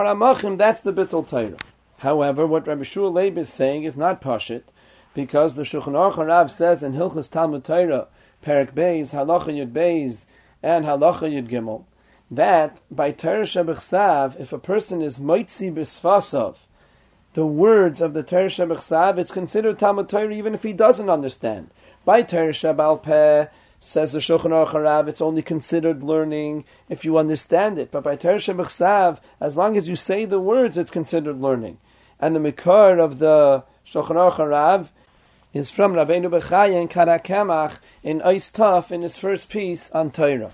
bittul Torah. However, what Rabbi Shua Leib is saying is not pashit, because the Shulchan Aruch Harav says in Hilchos Talmud Torah, Perek Beis, Halacha Yud Beis, and Halacha Yud Gimel, that by Torah Shebechsav, if a person is moitzi b'sfasav, the words of the Torah Shebechsav, it's considered Talmud Torah even if he doesn't understand. By Torah Shebal Peh, says the Shulchan Aruch Harav, it's only considered learning if you understand it. But by Torah Shebechsav, as long as you say the words, it's considered learning. And the Mikar of the Shulchan Aruch Harav is from Rabbeinu Bechaya and Karakamach in Eis Taf in his first piece on Torah.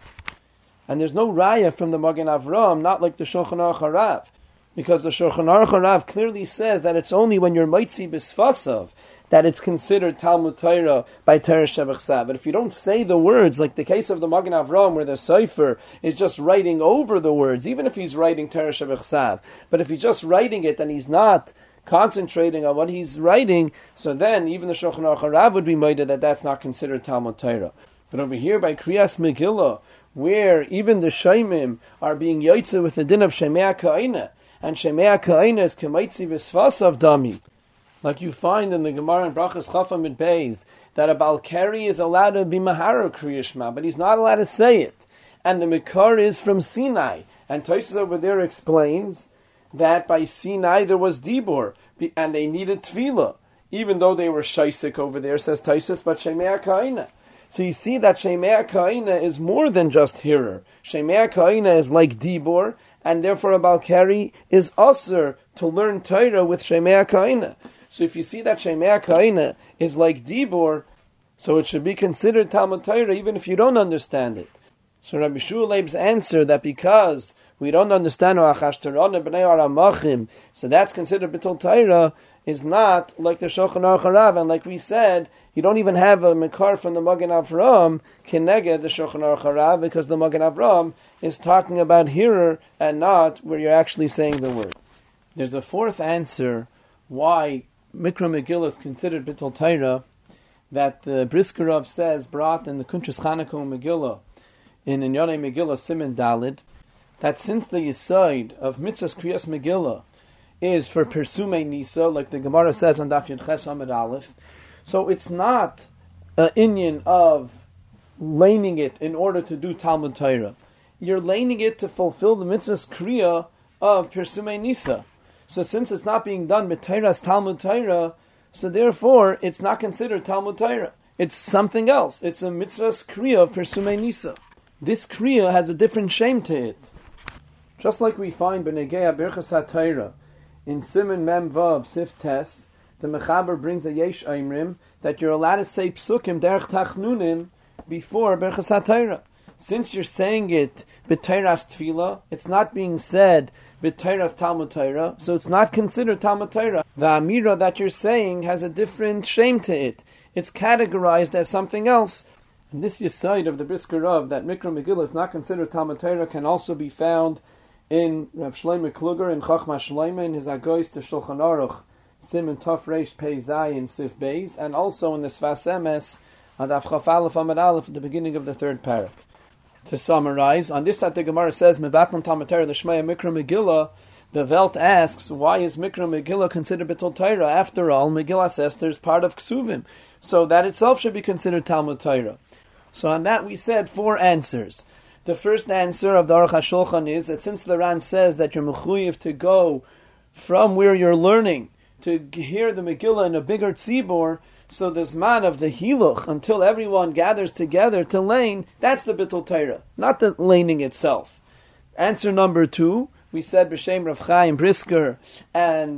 And there's no raya from the Magen Avram, not like the Shulchan Aruch Harav, because the Shulchan Aruch Harav clearly says that it's only when you're moitzi b'sfasav that it's considered Talmud Torah by Torah Shebechsav. But if you don't say the words, like the case of the Magen Avram, where the Sefer is just writing over the words, even if he's writing Torah Shebechsav, but if he's just writing it and he's not concentrating on what he's writing, so then even the Shulchan Aruch Harav would be moided that that's not considered Talmud Torah. But over here by Kriyas Megillah, where even the Shaimim are being yotzeh with the din of Shemei Ka'ina, and Shemei Ka'ina is Kemaitzi V'sfasav Dami, like you find in the Gemara in Brachas Chafam Mid Beis, that a Balkari is allowed to be Mahara Kriyashma, but he's not allowed to say it. And the Mikar is from Sinai. And Tosfos over there explains that by Sinai there was Dibur, and they needed Tefillah, even though they were Shaisik over there, says Tosfos, but Shemei Ka'ina. So you see that Shemei Ka'ina is more than just hearer. Shemei Ka'ina is like Dibur, and therefore a Balkari is usher to learn Torah with Shemei Ka'ina. So if you see that Shemei Ka'ina is like Dibur, so it should be considered Talmud Torah even if you don't understand it. So Rabbi Shua Leib's answer that because we don't understand Achashtaron b'nei Aramachim, so that's considered Bittul Torah, is not like the Shulchan Aruch Harav, and like we said, you don't even have a Mekar from the Magen Avram Keneged the Shulchan Aruch Harav, because the Magen Avram is talking about hearer and not where you're actually saying the word. There's a fourth answer why Mikra Megillah is considered Bittul Torah, that the Briskerov says, brought in the Kuntres Chanukah Megillah, in Inyonei Megillah Siman Dalid, that since the Yesod of Mitzvahs Kriyas Megillah is for Persumei Nisa, like the Gemara says on Daf Yud Ches Amud Aleph, so it's not an inyan of laning it in order to do Talmud Torah. You're laning it to fulfill the Mitzvahs Kriya of Persumei Nisa. So since it's not being done with Torah's Talmud Torah, so therefore it's not considered Talmud Torah. It's something else. It's a Mitzvah's Kriya of Persumei Nisa. This Kriya has a different shame to it. Just like we find B'negei Birchas HaTorah in Siman Mem Vav Sif Tes, the Mechaber brings a Yesh Aimrim that you're allowed to say Psukim Derech Tachnunim before Birchas HaTorah. Since you're saying it B'Torah's Tefillah, it's not being said B'Torah's Talmud Torah, so it's not considered Talmud Torah. The Amira that you're saying has a different shame to it. It's categorized as something else. And this Yesod of the Brisker Rav, that Mikra Megillah is not considered Talmud Torah, can also be found in Rav Shlomo Kluger in Chachma Shlomo in his Agois to Shulchan Aruch, Siman Tov Reish Pei Zayin Sif Beis, and also in the Sfas Emes on Daf Chaf Aleph Amud Aleph at the beginning of the third parak. To summarize, on this that the Gemara says, Mebaklan Talmud Torah L'Shmaya Mikra Megillah, the Welt asks, why is Mikra Megillah considered Bittul Torah? After all, Megillah says there's part of Ksuvim, so that itself should be considered Talmud Torah. So on that we said 4 answers. The first answer of the Aruch HaShulchan is that since the Ran says that you're mechuyev to go from where you're learning to hear the Megillah in a bigger tzibor, so the zman of the hiluch until everyone gathers together to lane, that's the Bittul Torah, not the laning itself. Answer number 2, we said B'Shem Rav Chaim Brisker and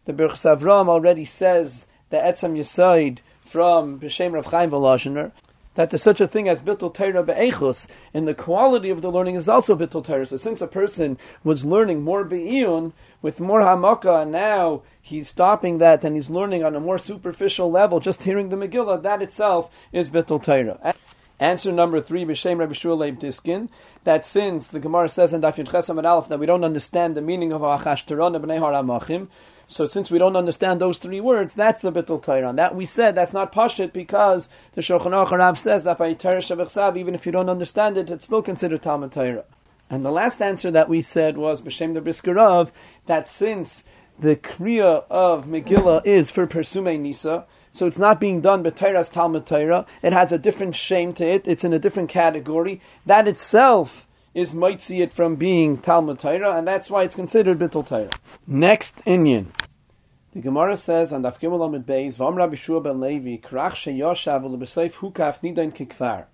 The Birchas Avram already says the Etzem Yesod from B'Shem Rav Chaim Volozhiner, that there's such a thing as Bittul Torah Be'echus, and the quality of the learning is also Bittul Torah. So since a person was learning more Be'iyun, with more Hamaka, and now he's stopping that and he's learning on a more superficial level, just hearing the Megillah, that itself is Bittul Torah. Answer number 3, B'Shem Rabbi Shua Leib Diskin, that since the Gemara says in Daf Yud Ches Amud Aleph that we don't understand the meaning of Achash Terona B'nei Haramachim, so since we don't understand those 3 words, that's the Bittul Torah. And that we said, that's not Pashit, because the Shulchan Aruch Rav says that by Torah Shavachsav, even if you don't understand it, it's still considered Talmud Torah. And the last answer that we said was B'Shem the Brisker Rav, that since the Kriya of Megillah is for Persumei Nisa, so it's not being done b'Torah's Talmud Torah, it has a different shame to it, it's in a different category, that itself is mitzi it from being Talmud Torah, and that's why it's considered Bittul Torah. Next Inyan. The Gemara says on Daf Gimel Amud Beis, V'am Rabbi Shua ben Levi, Krach sheyoshav u'lebeseif hukaf nidain kikvar.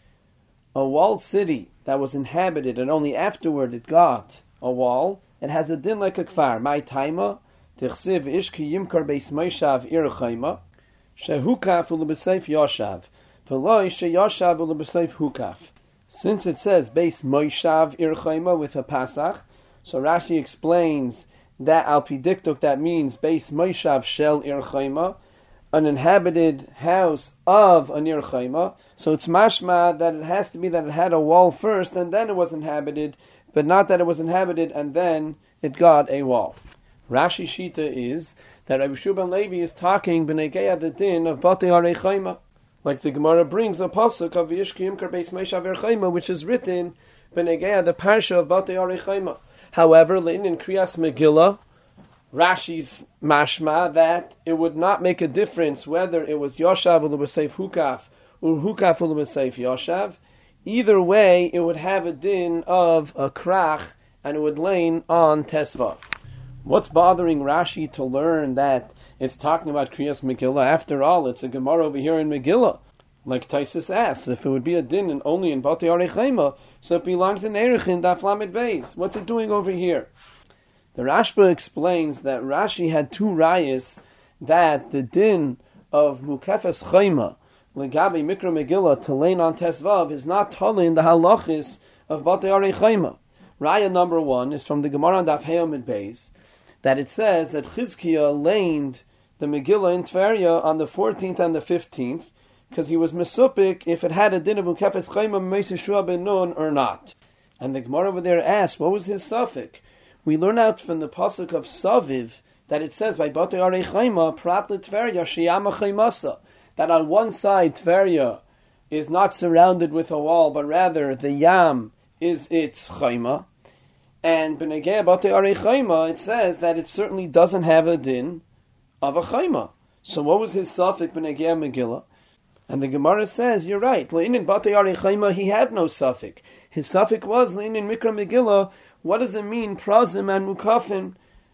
A walled city that was inhabited and only afterward it got a wall, it has a din like a kfar. My taima, tichsiv ish ki yimkar beis moishav ir chayma, shehukaf u'lebeseif yoshav, v'loi sheyoshav u'lebeseif hukaf. Since it says beis moishav ir chayma with a pasach, so Rashi explains that al pi diktuk that means beis moishav shel ir chayma, an inhabited house of an ir chayma. So it's mashma that it has to be that it had a wall first and then it was inhabited, but not that it was inhabited and then it got a wall. Rashi Shita is that Rabbi Shua ben Levi is talking b'negei the din of Batei Harei Chayma. Like the Gemara brings the pasuk of V'yishki Yimkar Beis Moishav Ir Chayma, which is written b'negei the parsha of Batei Harei Chayma. However, in Kriyas Megillah, Rashi's mashma that it would not make a difference whether it was Yoshav or L'B'Seif Hukaf or Hukaf or L'B'Seif Yoshav. Either way, it would have a din of a krach and it would lay on Tesvav. What's bothering Rashi to learn that it's talking about Kriyas Megillah? After all, it's a Gemara over here in Megillah. Like Taisus asks, if it would be a din and only in Batei Harei Chayma, so it belongs in Erechin Daf Lamed Beis. What's it doing over here? The Rashba explains that Rashi had 2 rayas that the din of Mukefes Chayma Legabi Mikra Megillah to lay on Tesvav is not totally in the halachis of Batei Harei Chayma. Raya number 1 is from the Gemara on Daf Hayom Beis, that it says that Chizkiah laid the Megillah in Tveria on the 14th and the 15th, because he was mesupik if it had a din of Mukefes Chayma Meis Yeshua ben Nun or not. And the Gemara over there asked, what was his suffix? We learn out from the pasuk of Saviv that it says by Batei Harei Chayma Prat LeTveria Sheyama Chaymasa, that on one side Tveria is not surrounded with a wall, but rather the Yam is its Chayma. And B'negei Batei Harei Chayma, it says that it certainly doesn't have a din of a Chayma. So what was his suffix B'negei Megillah? And the Gemara says, you're right, Le'inin Batei Harei Chayma, he had no suffix. His suffix was Le'inin Mikra Megillah. What does it mean, Prazim and Mukafin?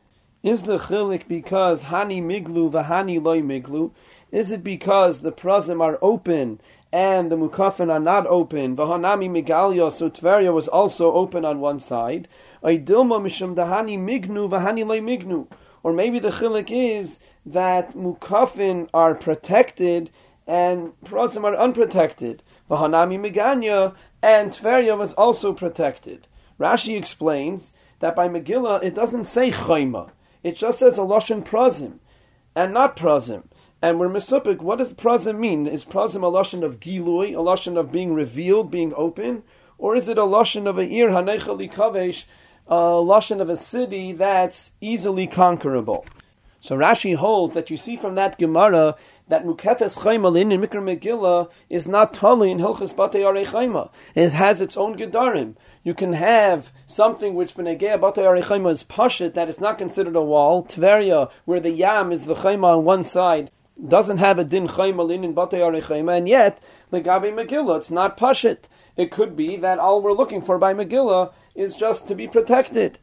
Is the chilik because Hani Miglu v'Hani Loi Miglu? Is it because the Prazim are open and the Mukafin are not open? V'Hanami Migalya, so Tveria was also open on one side. Dilma Mishum Dahani Mignu v'Hani Loi Mignu. Or maybe the chilik is that Mukafin are protected and Prazim are unprotected. V'Hanami Miganya, and Tveria was also protected. Rashi explains that by Megillah it doesn't say Chayma. It just says a Lashon Prazim, and not Prazim. And we're mesupik, what does Prazim mean? Is Prazim a Lashon of Gilui, a Lashon of being revealed, being open? Or is it a Lashon of a Ir Hanecha Likavesh, a Lashon of a city that's easily conquerable? So Rashi holds that you see from that Gemara that Mukefes Chayma in Mikra Megillah is not totally in Hilchas Batei Harei Chayma. It has its own Gedarim. You can have something which B'negei Batei Harei Chayma is Pashit, that is not considered a wall. Tveria, where the Yam is the Chayma on one side, doesn't have a din Chayma in Batei Harei Chayma, and yet, Legabi Megillah, it's not Pashit. It could be that all we're looking for by Megillah is just to be protected.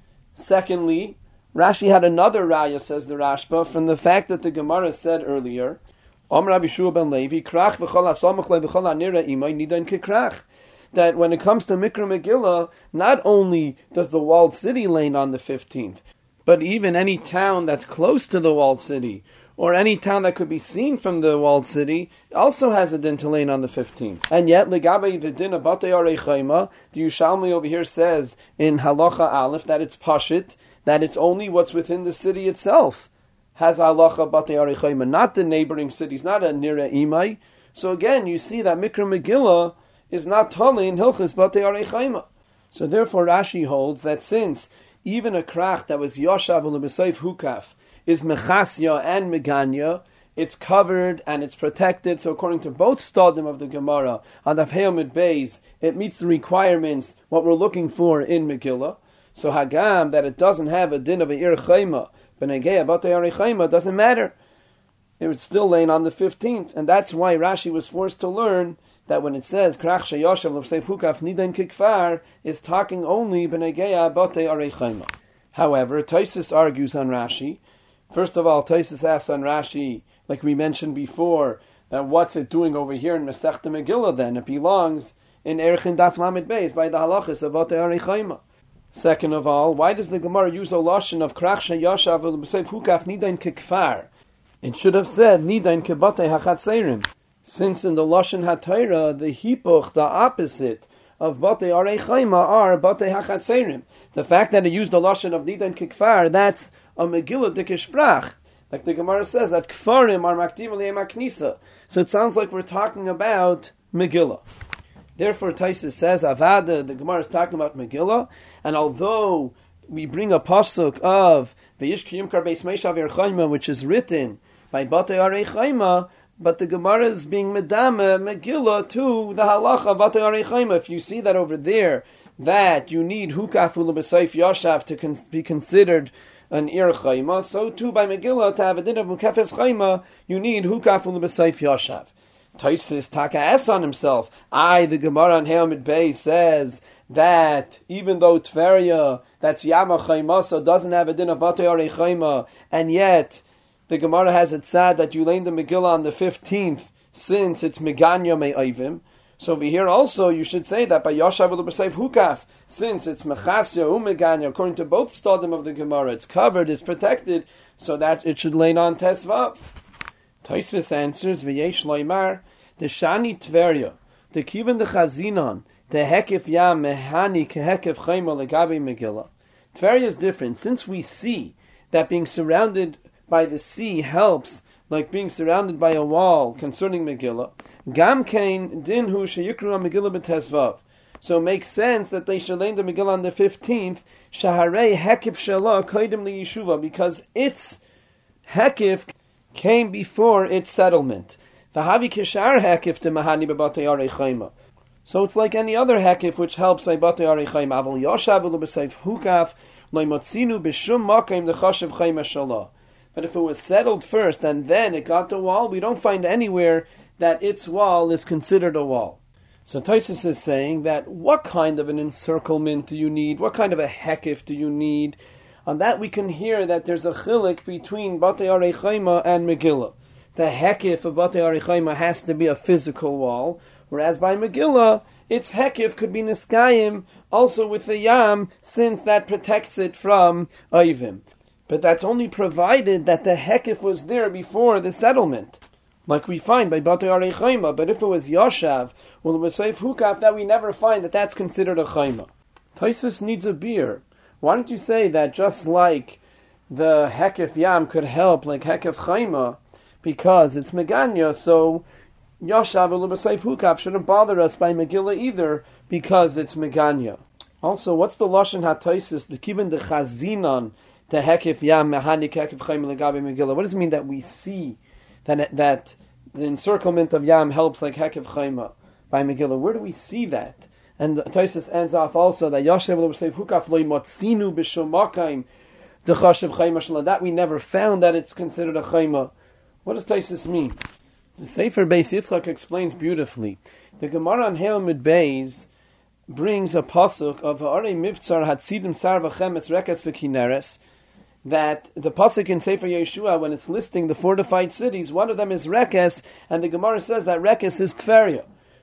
Secondly, Rashi had another raya, says the Rashba, from the fact that the Gemara said earlier, Om Rabbi Shua ben Levi, Krach v'chol ha'samach le v'chol ha'nira imay nidan kekrach. That when it comes to Mikra Megillah, not only does the walled city lay on the 15th, But even any town that's close to the walled city, or any town that could be seen from the walled city, also has a din to lane on the 15th. And yet, Legabe the din of Batei Arei Chayma, the Yerushalmi over here says in Halacha Aleph that it's Pashit, that it's only what's within the city itself has Halacha Batei Arei Chayma, not the neighboring cities, not a Nira Imai. So again, you see that Mikra Megillah is not Tali in Hilchis Batei Arei Chayma. So therefore Rashi holds that since even a krach that was Yoshav u'lebesoif hukaf is mechasya and meganya, it's covered and it's protected. So according to both stadim of the Gemara, on Daf Heyamid Beis, it meets the requirements, what we're looking for in Megillah. So Hagam, that it doesn't have a din of a Ir Chayma, B'negeya Batei Arei Chayma, doesn't matter. It would still lay on the 15th. And that's why Rashi was forced to learn that when it says Krach Sheyoshav L'Bseif Hukaf Nidain Kikfar is talking only B'negeya Batei Arei Chayma. However, Taisus argues on Rashi. First of all, Taisus asks on Rashi, like we mentioned before, what's it doing over here in Masechta Megillah then? It belongs in Erchin Daf Lamed Beis by the halachas of Batei Arei Chayma. Second of all, why does the Gemara use a lashon of Krach Sheyoshav L'Bseif Hukaf Nidain Kikfar? It should have said Nidain Kebatei Hachatzerim. Since in the Lashon HaTorah, the hipoch, the opposite of Batei Arei Chayma are Batei HaChatzerim. The fact that it used the Lashon of Nidain Kikfar, that's a Megillah Dikesprach. Like the Gemara says, that Kfarim are Makdim Alei Maknisa. So it sounds like we're talking about Megillah. Therefore, Taisus says, Avada, the Gemara is talking about Megillah, and although we bring a pasuk of V'yish Kiyimkar Beis Meishav Yer Chayma, which is written by Batei Arei Chayma, but the Gemara is being medame Megillah to the halacha Batei Arei Chayma. If you see that over there, that you need Hukaf u'lebesoif Yoshav to be considered an Ir Chayma, so too by Megillah to have a din of Mukefes Chayma, you need Hukaf u'lebesoif Yoshav. Taisus Taka asks on himself. The Gemara on Heyamid Beis says that even though Tveria, that's Yama Chaymasa, doesn't have a din of Batei Arei Chayma, and yet the Gemara has it said that you lay the Megillah on the 15th, since it's Meganya Me'ayvim. So over here also, you should say that by Yoshav L'Bseif Hukaf, since it's Mechasya Umeganya, according to both stadim of the Gemara, it's covered, it's protected, so that it should lay on Tesvav. Taisvis answers, V'yesh Loimar, the Shani Tveria, the Kivan the Chazinon, the Hekif Yam Mehani Kehekif Chayma Legabe Megillah. Tveria is different. Since we see that being surrounded by the sea helps, like being surrounded by a wall concerning Megillah. Gam kain din hu sheyikru Megillah b'tezvav. So it makes sense that they should lay the Megillah on the 15th. Shaharei hekif shelah koidim liyeshuva, because its hekif came before its settlement. V'havi kishar hekif to mahani b'batei arei chayma. So it's like any other hekif which helps by batei arei chayma. Avol yoshav u'lebeseif hukaf loimotzinu b'shum makim l'chashiv chayma shalah. But if it was settled first and then it got the wall, we don't find anywhere that its wall is considered a wall. So Taisus is saying that what kind of an encirclement do you need? What kind of a hekif do you need? On that we can hear that there's a chilik between Batei Arei Chayma and Megillah. The hekif of Batei Arei Chayma has to be a physical wall, whereas by Megillah, its hekif could be niskayim, also with the yam, since that protects it from oivim. But that's only provided that the hekif was there before the settlement, like we find by Batei Arei Chayma. But if it was Yoshav, or L'Bseif Hukaf, that we never find that that's considered a Chayma. Taisus needs a beer. Why don't you say that just like the hekif yam could help like hekif Chayma, because it's Meganya, so Yoshav or L'Bseif Hukaf shouldn't bother us by Megillah either, because it's Meganya. Also, what's the Lashon HaTaisus, the Kivan de Chazinon, the hekif yam mehani hekif chayma legabe Megillah? What does it mean that we see that the encirclement of yam helps like hekif chayma by Megillah? Where do we see that? And Taisus ends off also that Yoshev L'Bseif Hukaf lo motzinu b'shum makayim d'chashiv chayma shala. That we never found that it's considered a chayma. What does Taisus mean? The Sefer Beis Yitzchak explains beautifully. The Gemara on Heyamid Beis brings a pasuk of Ha'arei Mivtzar Hatzidim Sar V'chemes Rekes V'Kineres, that the pasuk in Sefer Yeshua, when it's listing the fortified cities, one of them is Rekes, and the Gemara says that Rekes is Tveria.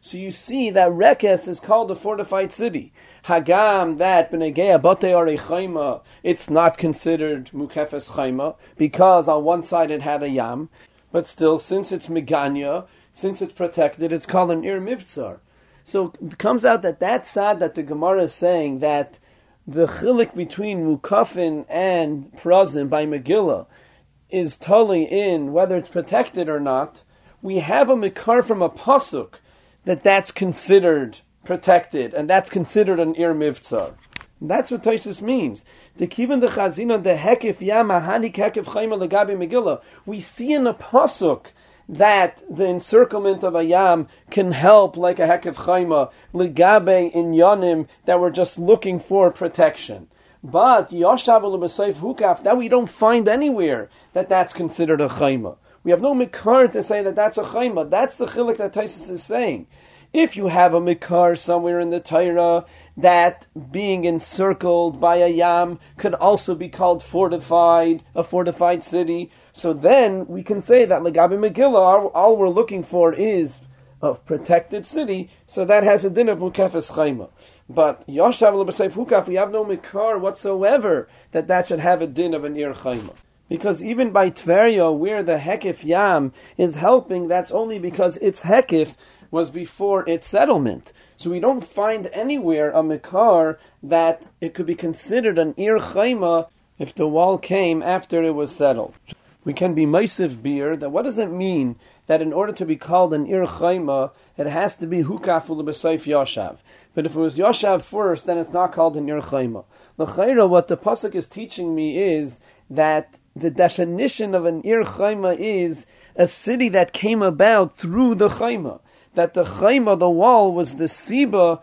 So you see that Rekes is called a fortified city. Hagam, that B'negea Batei Arei Chayma, it's not considered Mukefes Chayma, because on one side it had a Yam, but still, since it's Meganya, since it's protected, it's called an Ir Mivtzar. So it comes out that side that the Gemara is saying, that the chilik between Mukafin and Prazim by Megillah is totally in whether it's protected or not. We have a Mikar from a Pasuk that's considered protected, and that's considered an Ir Mivtzar. That's what Tosfos means. The Kivan the Chazina the Hekif Yama Hanik Hekif Chayma Legabi Megillah. We see in a Pasuk that the encirclement of a Yam can help like a Hekif Chayma Legabe in Yanim that we're just looking for protection. But Yoshav L'B'Seif Hukaf, that we don't find anywhere that's considered a Chayma. We have no Mikar to say that that's a Chayma. That's the Chilik that Tosfos is saying. If you have a Mikar somewhere in the Torah that being encircled by a Yam could also be called fortified, a fortified city, so then we can say that Legabi Megillah, all we're looking for is a protected city, so that has a din of Mukefes Chayma. But Yoshav L'B'Seif Hukaf, we have no Mikar whatsoever that should have a din of an Ir Chayma. Because even by Tveria, where the Hekif Yam is helping, that's only because its Hekif was before its settlement. So we don't find anywhere a Mikar that it could be considered an Ir Chayma if the wall came after it was settled. We can be Meisiv Beer, that what does it mean that in order to be called an Ir Chayma, it has to be Hukaf L'B'Seif Yoshav. But if it was Yoshav first, then it's not called an Ir Chayma. L'Chayra, what the Pasuk is teaching me is that the definition of an Ir Chayma is a city that came about through the Chayma. That the Chayma, the wall, was the Siba,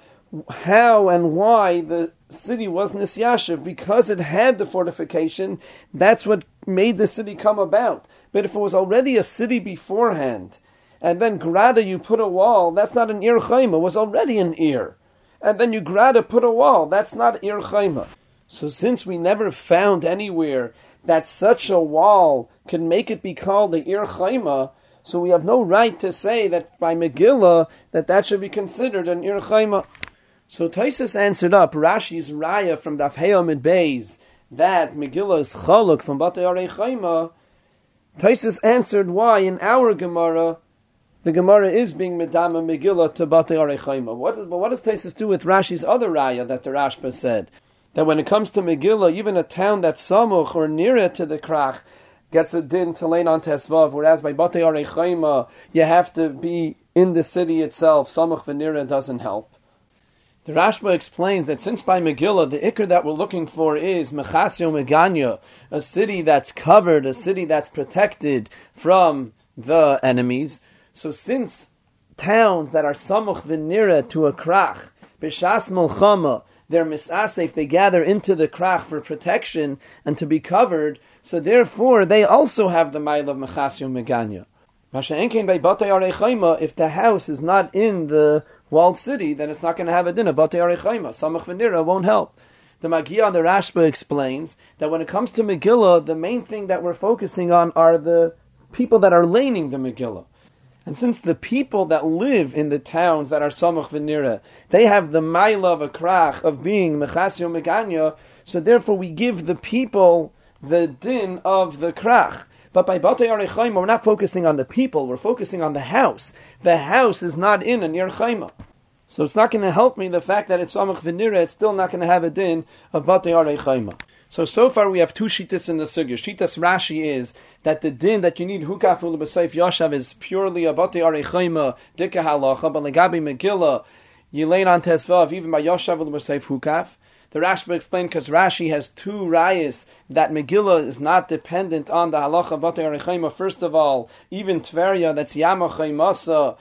how and why the city was Nisyashiv, because it had the fortification. That's what made the city come about. But if it was already a city beforehand, and then Grada you put a wall, that's not an Ir Chayma, it was already an Ir. And then you Grada put a wall, that's not Ir Chayma. So since we never found anywhere that such a wall can make it be called the Ir Chayma, so we have no right to say that by Megillah that should be considered an Ir Chayma. So Tosfos answered up Rashi's Raya from Daf Hey Amud Beis that Megillah is Chaluk from Batei Arei Chayma. Tosfos answered why in our Gemara the Gemara is being Medama Megillah to Batei Arei Chayma. What does Tosfos do with Rashi's other Raya that the Rashba said? That when it comes to Megillah, even a town that's Samuch or near it to the Krach gets a din to lein on Tesvav, whereas by Batei Arei Chayma, you have to be in the city itself. Samuch v'nira doesn't help. The Rashba explains that since by Megillah, the ikr that we're looking for is Mechasio Meganya, a city that's covered, a city that's protected from the enemies. So since towns that are Samuch v'nira to a Krach, B'shas Melchama, they're misasef, they gather into the krach for protection and to be covered, so therefore they also have the mile of mechasio meganya. Masha'enkein by Batei Arei Chayma, if the house is not in the walled city, then it's not going to have a din of Batei Arei Chayma. Samach v'nira won't help. The Magia on the Rashba explains that when it comes to Megillah, the main thing that we're focusing on are the people that are laning the Megillah. And since the people that live in the towns that are Samach v'nira, they have the Maila of a Krach of being Mechasio Meganya, so therefore we give the people the din of the Krach. But by Batei Arei Chayma, we're not focusing on the people, we're focusing on the house. The house is not in an Ir Chayma. So it's not going to help me the fact that it's Samach v'nira, it's still not going to have a din of Batei Arei Chayma. So far we have two shittas in the sugya. Shittas Rashi is that the din that you need Hukaf L'B'Seif Yoshav is purely a Batei Arei Chayma, Dika Halacha, but Legabi Megillah, you lay on Tesvav, even by Yoshav L'B'Seif Hukaf. The Rashba explained because Rashi has two rayas that Megillah is not dependent on the halacha of Batei Arei Chayma. First of all, even Tveria, that's Yama Chaymasa,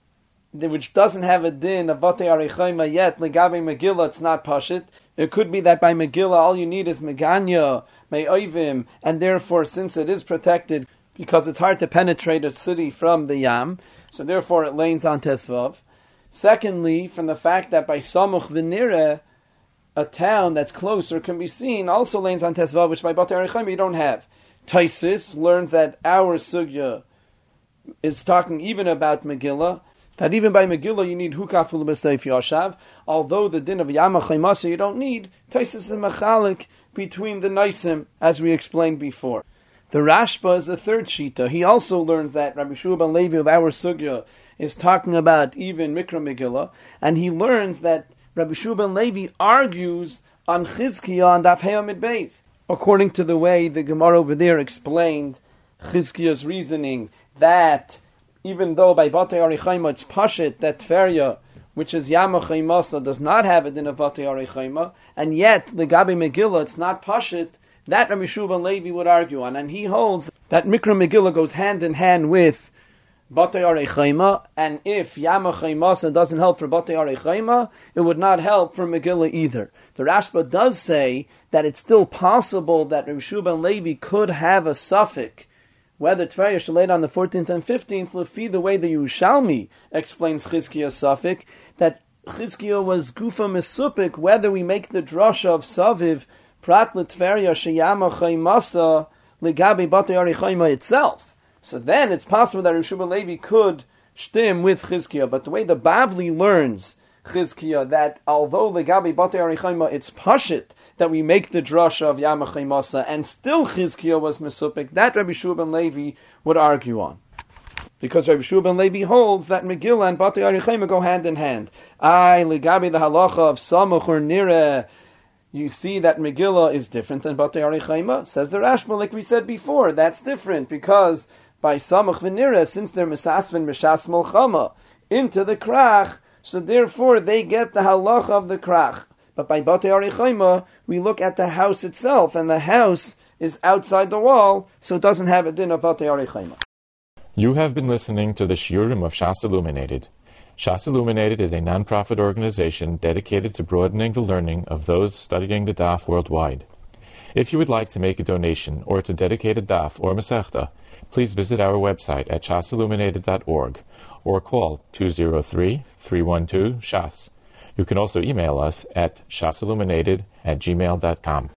which doesn't have a din of Batei Arei Chayma yet, Legabi Megillah, it's not Pashit. It could be that by Megillah all you need is Meganya, Me'oivim, and therefore since it is protected, because it's hard to penetrate a city from the Yam, so therefore it lanes on Tesvav. Secondly, from the fact that by Samuch v'nira, a town that's closer can be seen, also lanes on Tesvav, which by Batei Arei Chayma you don't have. Tosfos learns that our sugya is talking even about Megillah. that even by Megillah you need hukaf u'lebeseif yashav, although the din of Yama Chaymasa you don't need, Taisus and Machalik between the Naisim, as we explained before. The Rashba is the third Shita. He also learns that Rabbi Shua ben Levi of our Sugya is talking about even Mikra Megillah, and he learns that Rabbi Shua ben Levi argues on Chizkiah and Daf Hei Amid Beis, according to the way the Gemara over there explained Chizkiah's reasoning, that even though by Batei Arichayma it's Pashit, that Tferya, which is Yama Chaymasa, does not have it in a Batei Arichayma, and yet the Gabi Megillah it's not Pashit, that Rabbi Shua ben Levi would argue on, and he holds that Mikra Megillah goes hand in hand with Batei Arichayma, and if Yama Chaymasa doesn't help for Batei Arichayma, it would not help for Megillah either. The Rashba does say that it's still possible that Rabbi Shua ben Levi could have a suffix, whether Tverya should lay on the 14th and 15th, lefi the way the Yerushalmi explains Chizkiah's suffix, that Chizkiah was gufa misupik, whether we make the drasha of Saviv, prat l'Tverya sheyama chaymasa legabi batei arichayma itself. So then it's possible that Rabbi Shua ben Levi could shtim with Chizkiah, but the way the Bavli learns Chizkiah, that although legabi batei arichayma it's pashit, that we make the drasha of Yama Chaymasa, and still Chizkiah was Mesupik, that Rabbi Shua ben Levi would argue on. Because Rabbi Shua ben Levi holds that Megillah and Batei Arichayma go hand in hand. Ligabi the halacha of Samuch or Nireh, you see that Megillah is different than Batei Arichayma. Says the Rashba, like we said before, that's different, because by Samuch v'Nireh, since they're Mesasvin Meshas Molchama, into the Krach, so therefore they get the halacha of the Krach. But by Batei Arichayma, we look at the house itself, and the house is outside the wall, so it doesn't have a din of Batei Arichayma. You have been listening to the Shiurim of Shas Illuminated. Shas Illuminated is a non-profit organization dedicated to broadening the learning of those studying the Daf worldwide. If you would like to make a donation or to dedicate a Daf or Masechta, please visit our website at shasilluminated.org or call 203-312-SHAS. You can also email us at shasilluminated@gmail.com.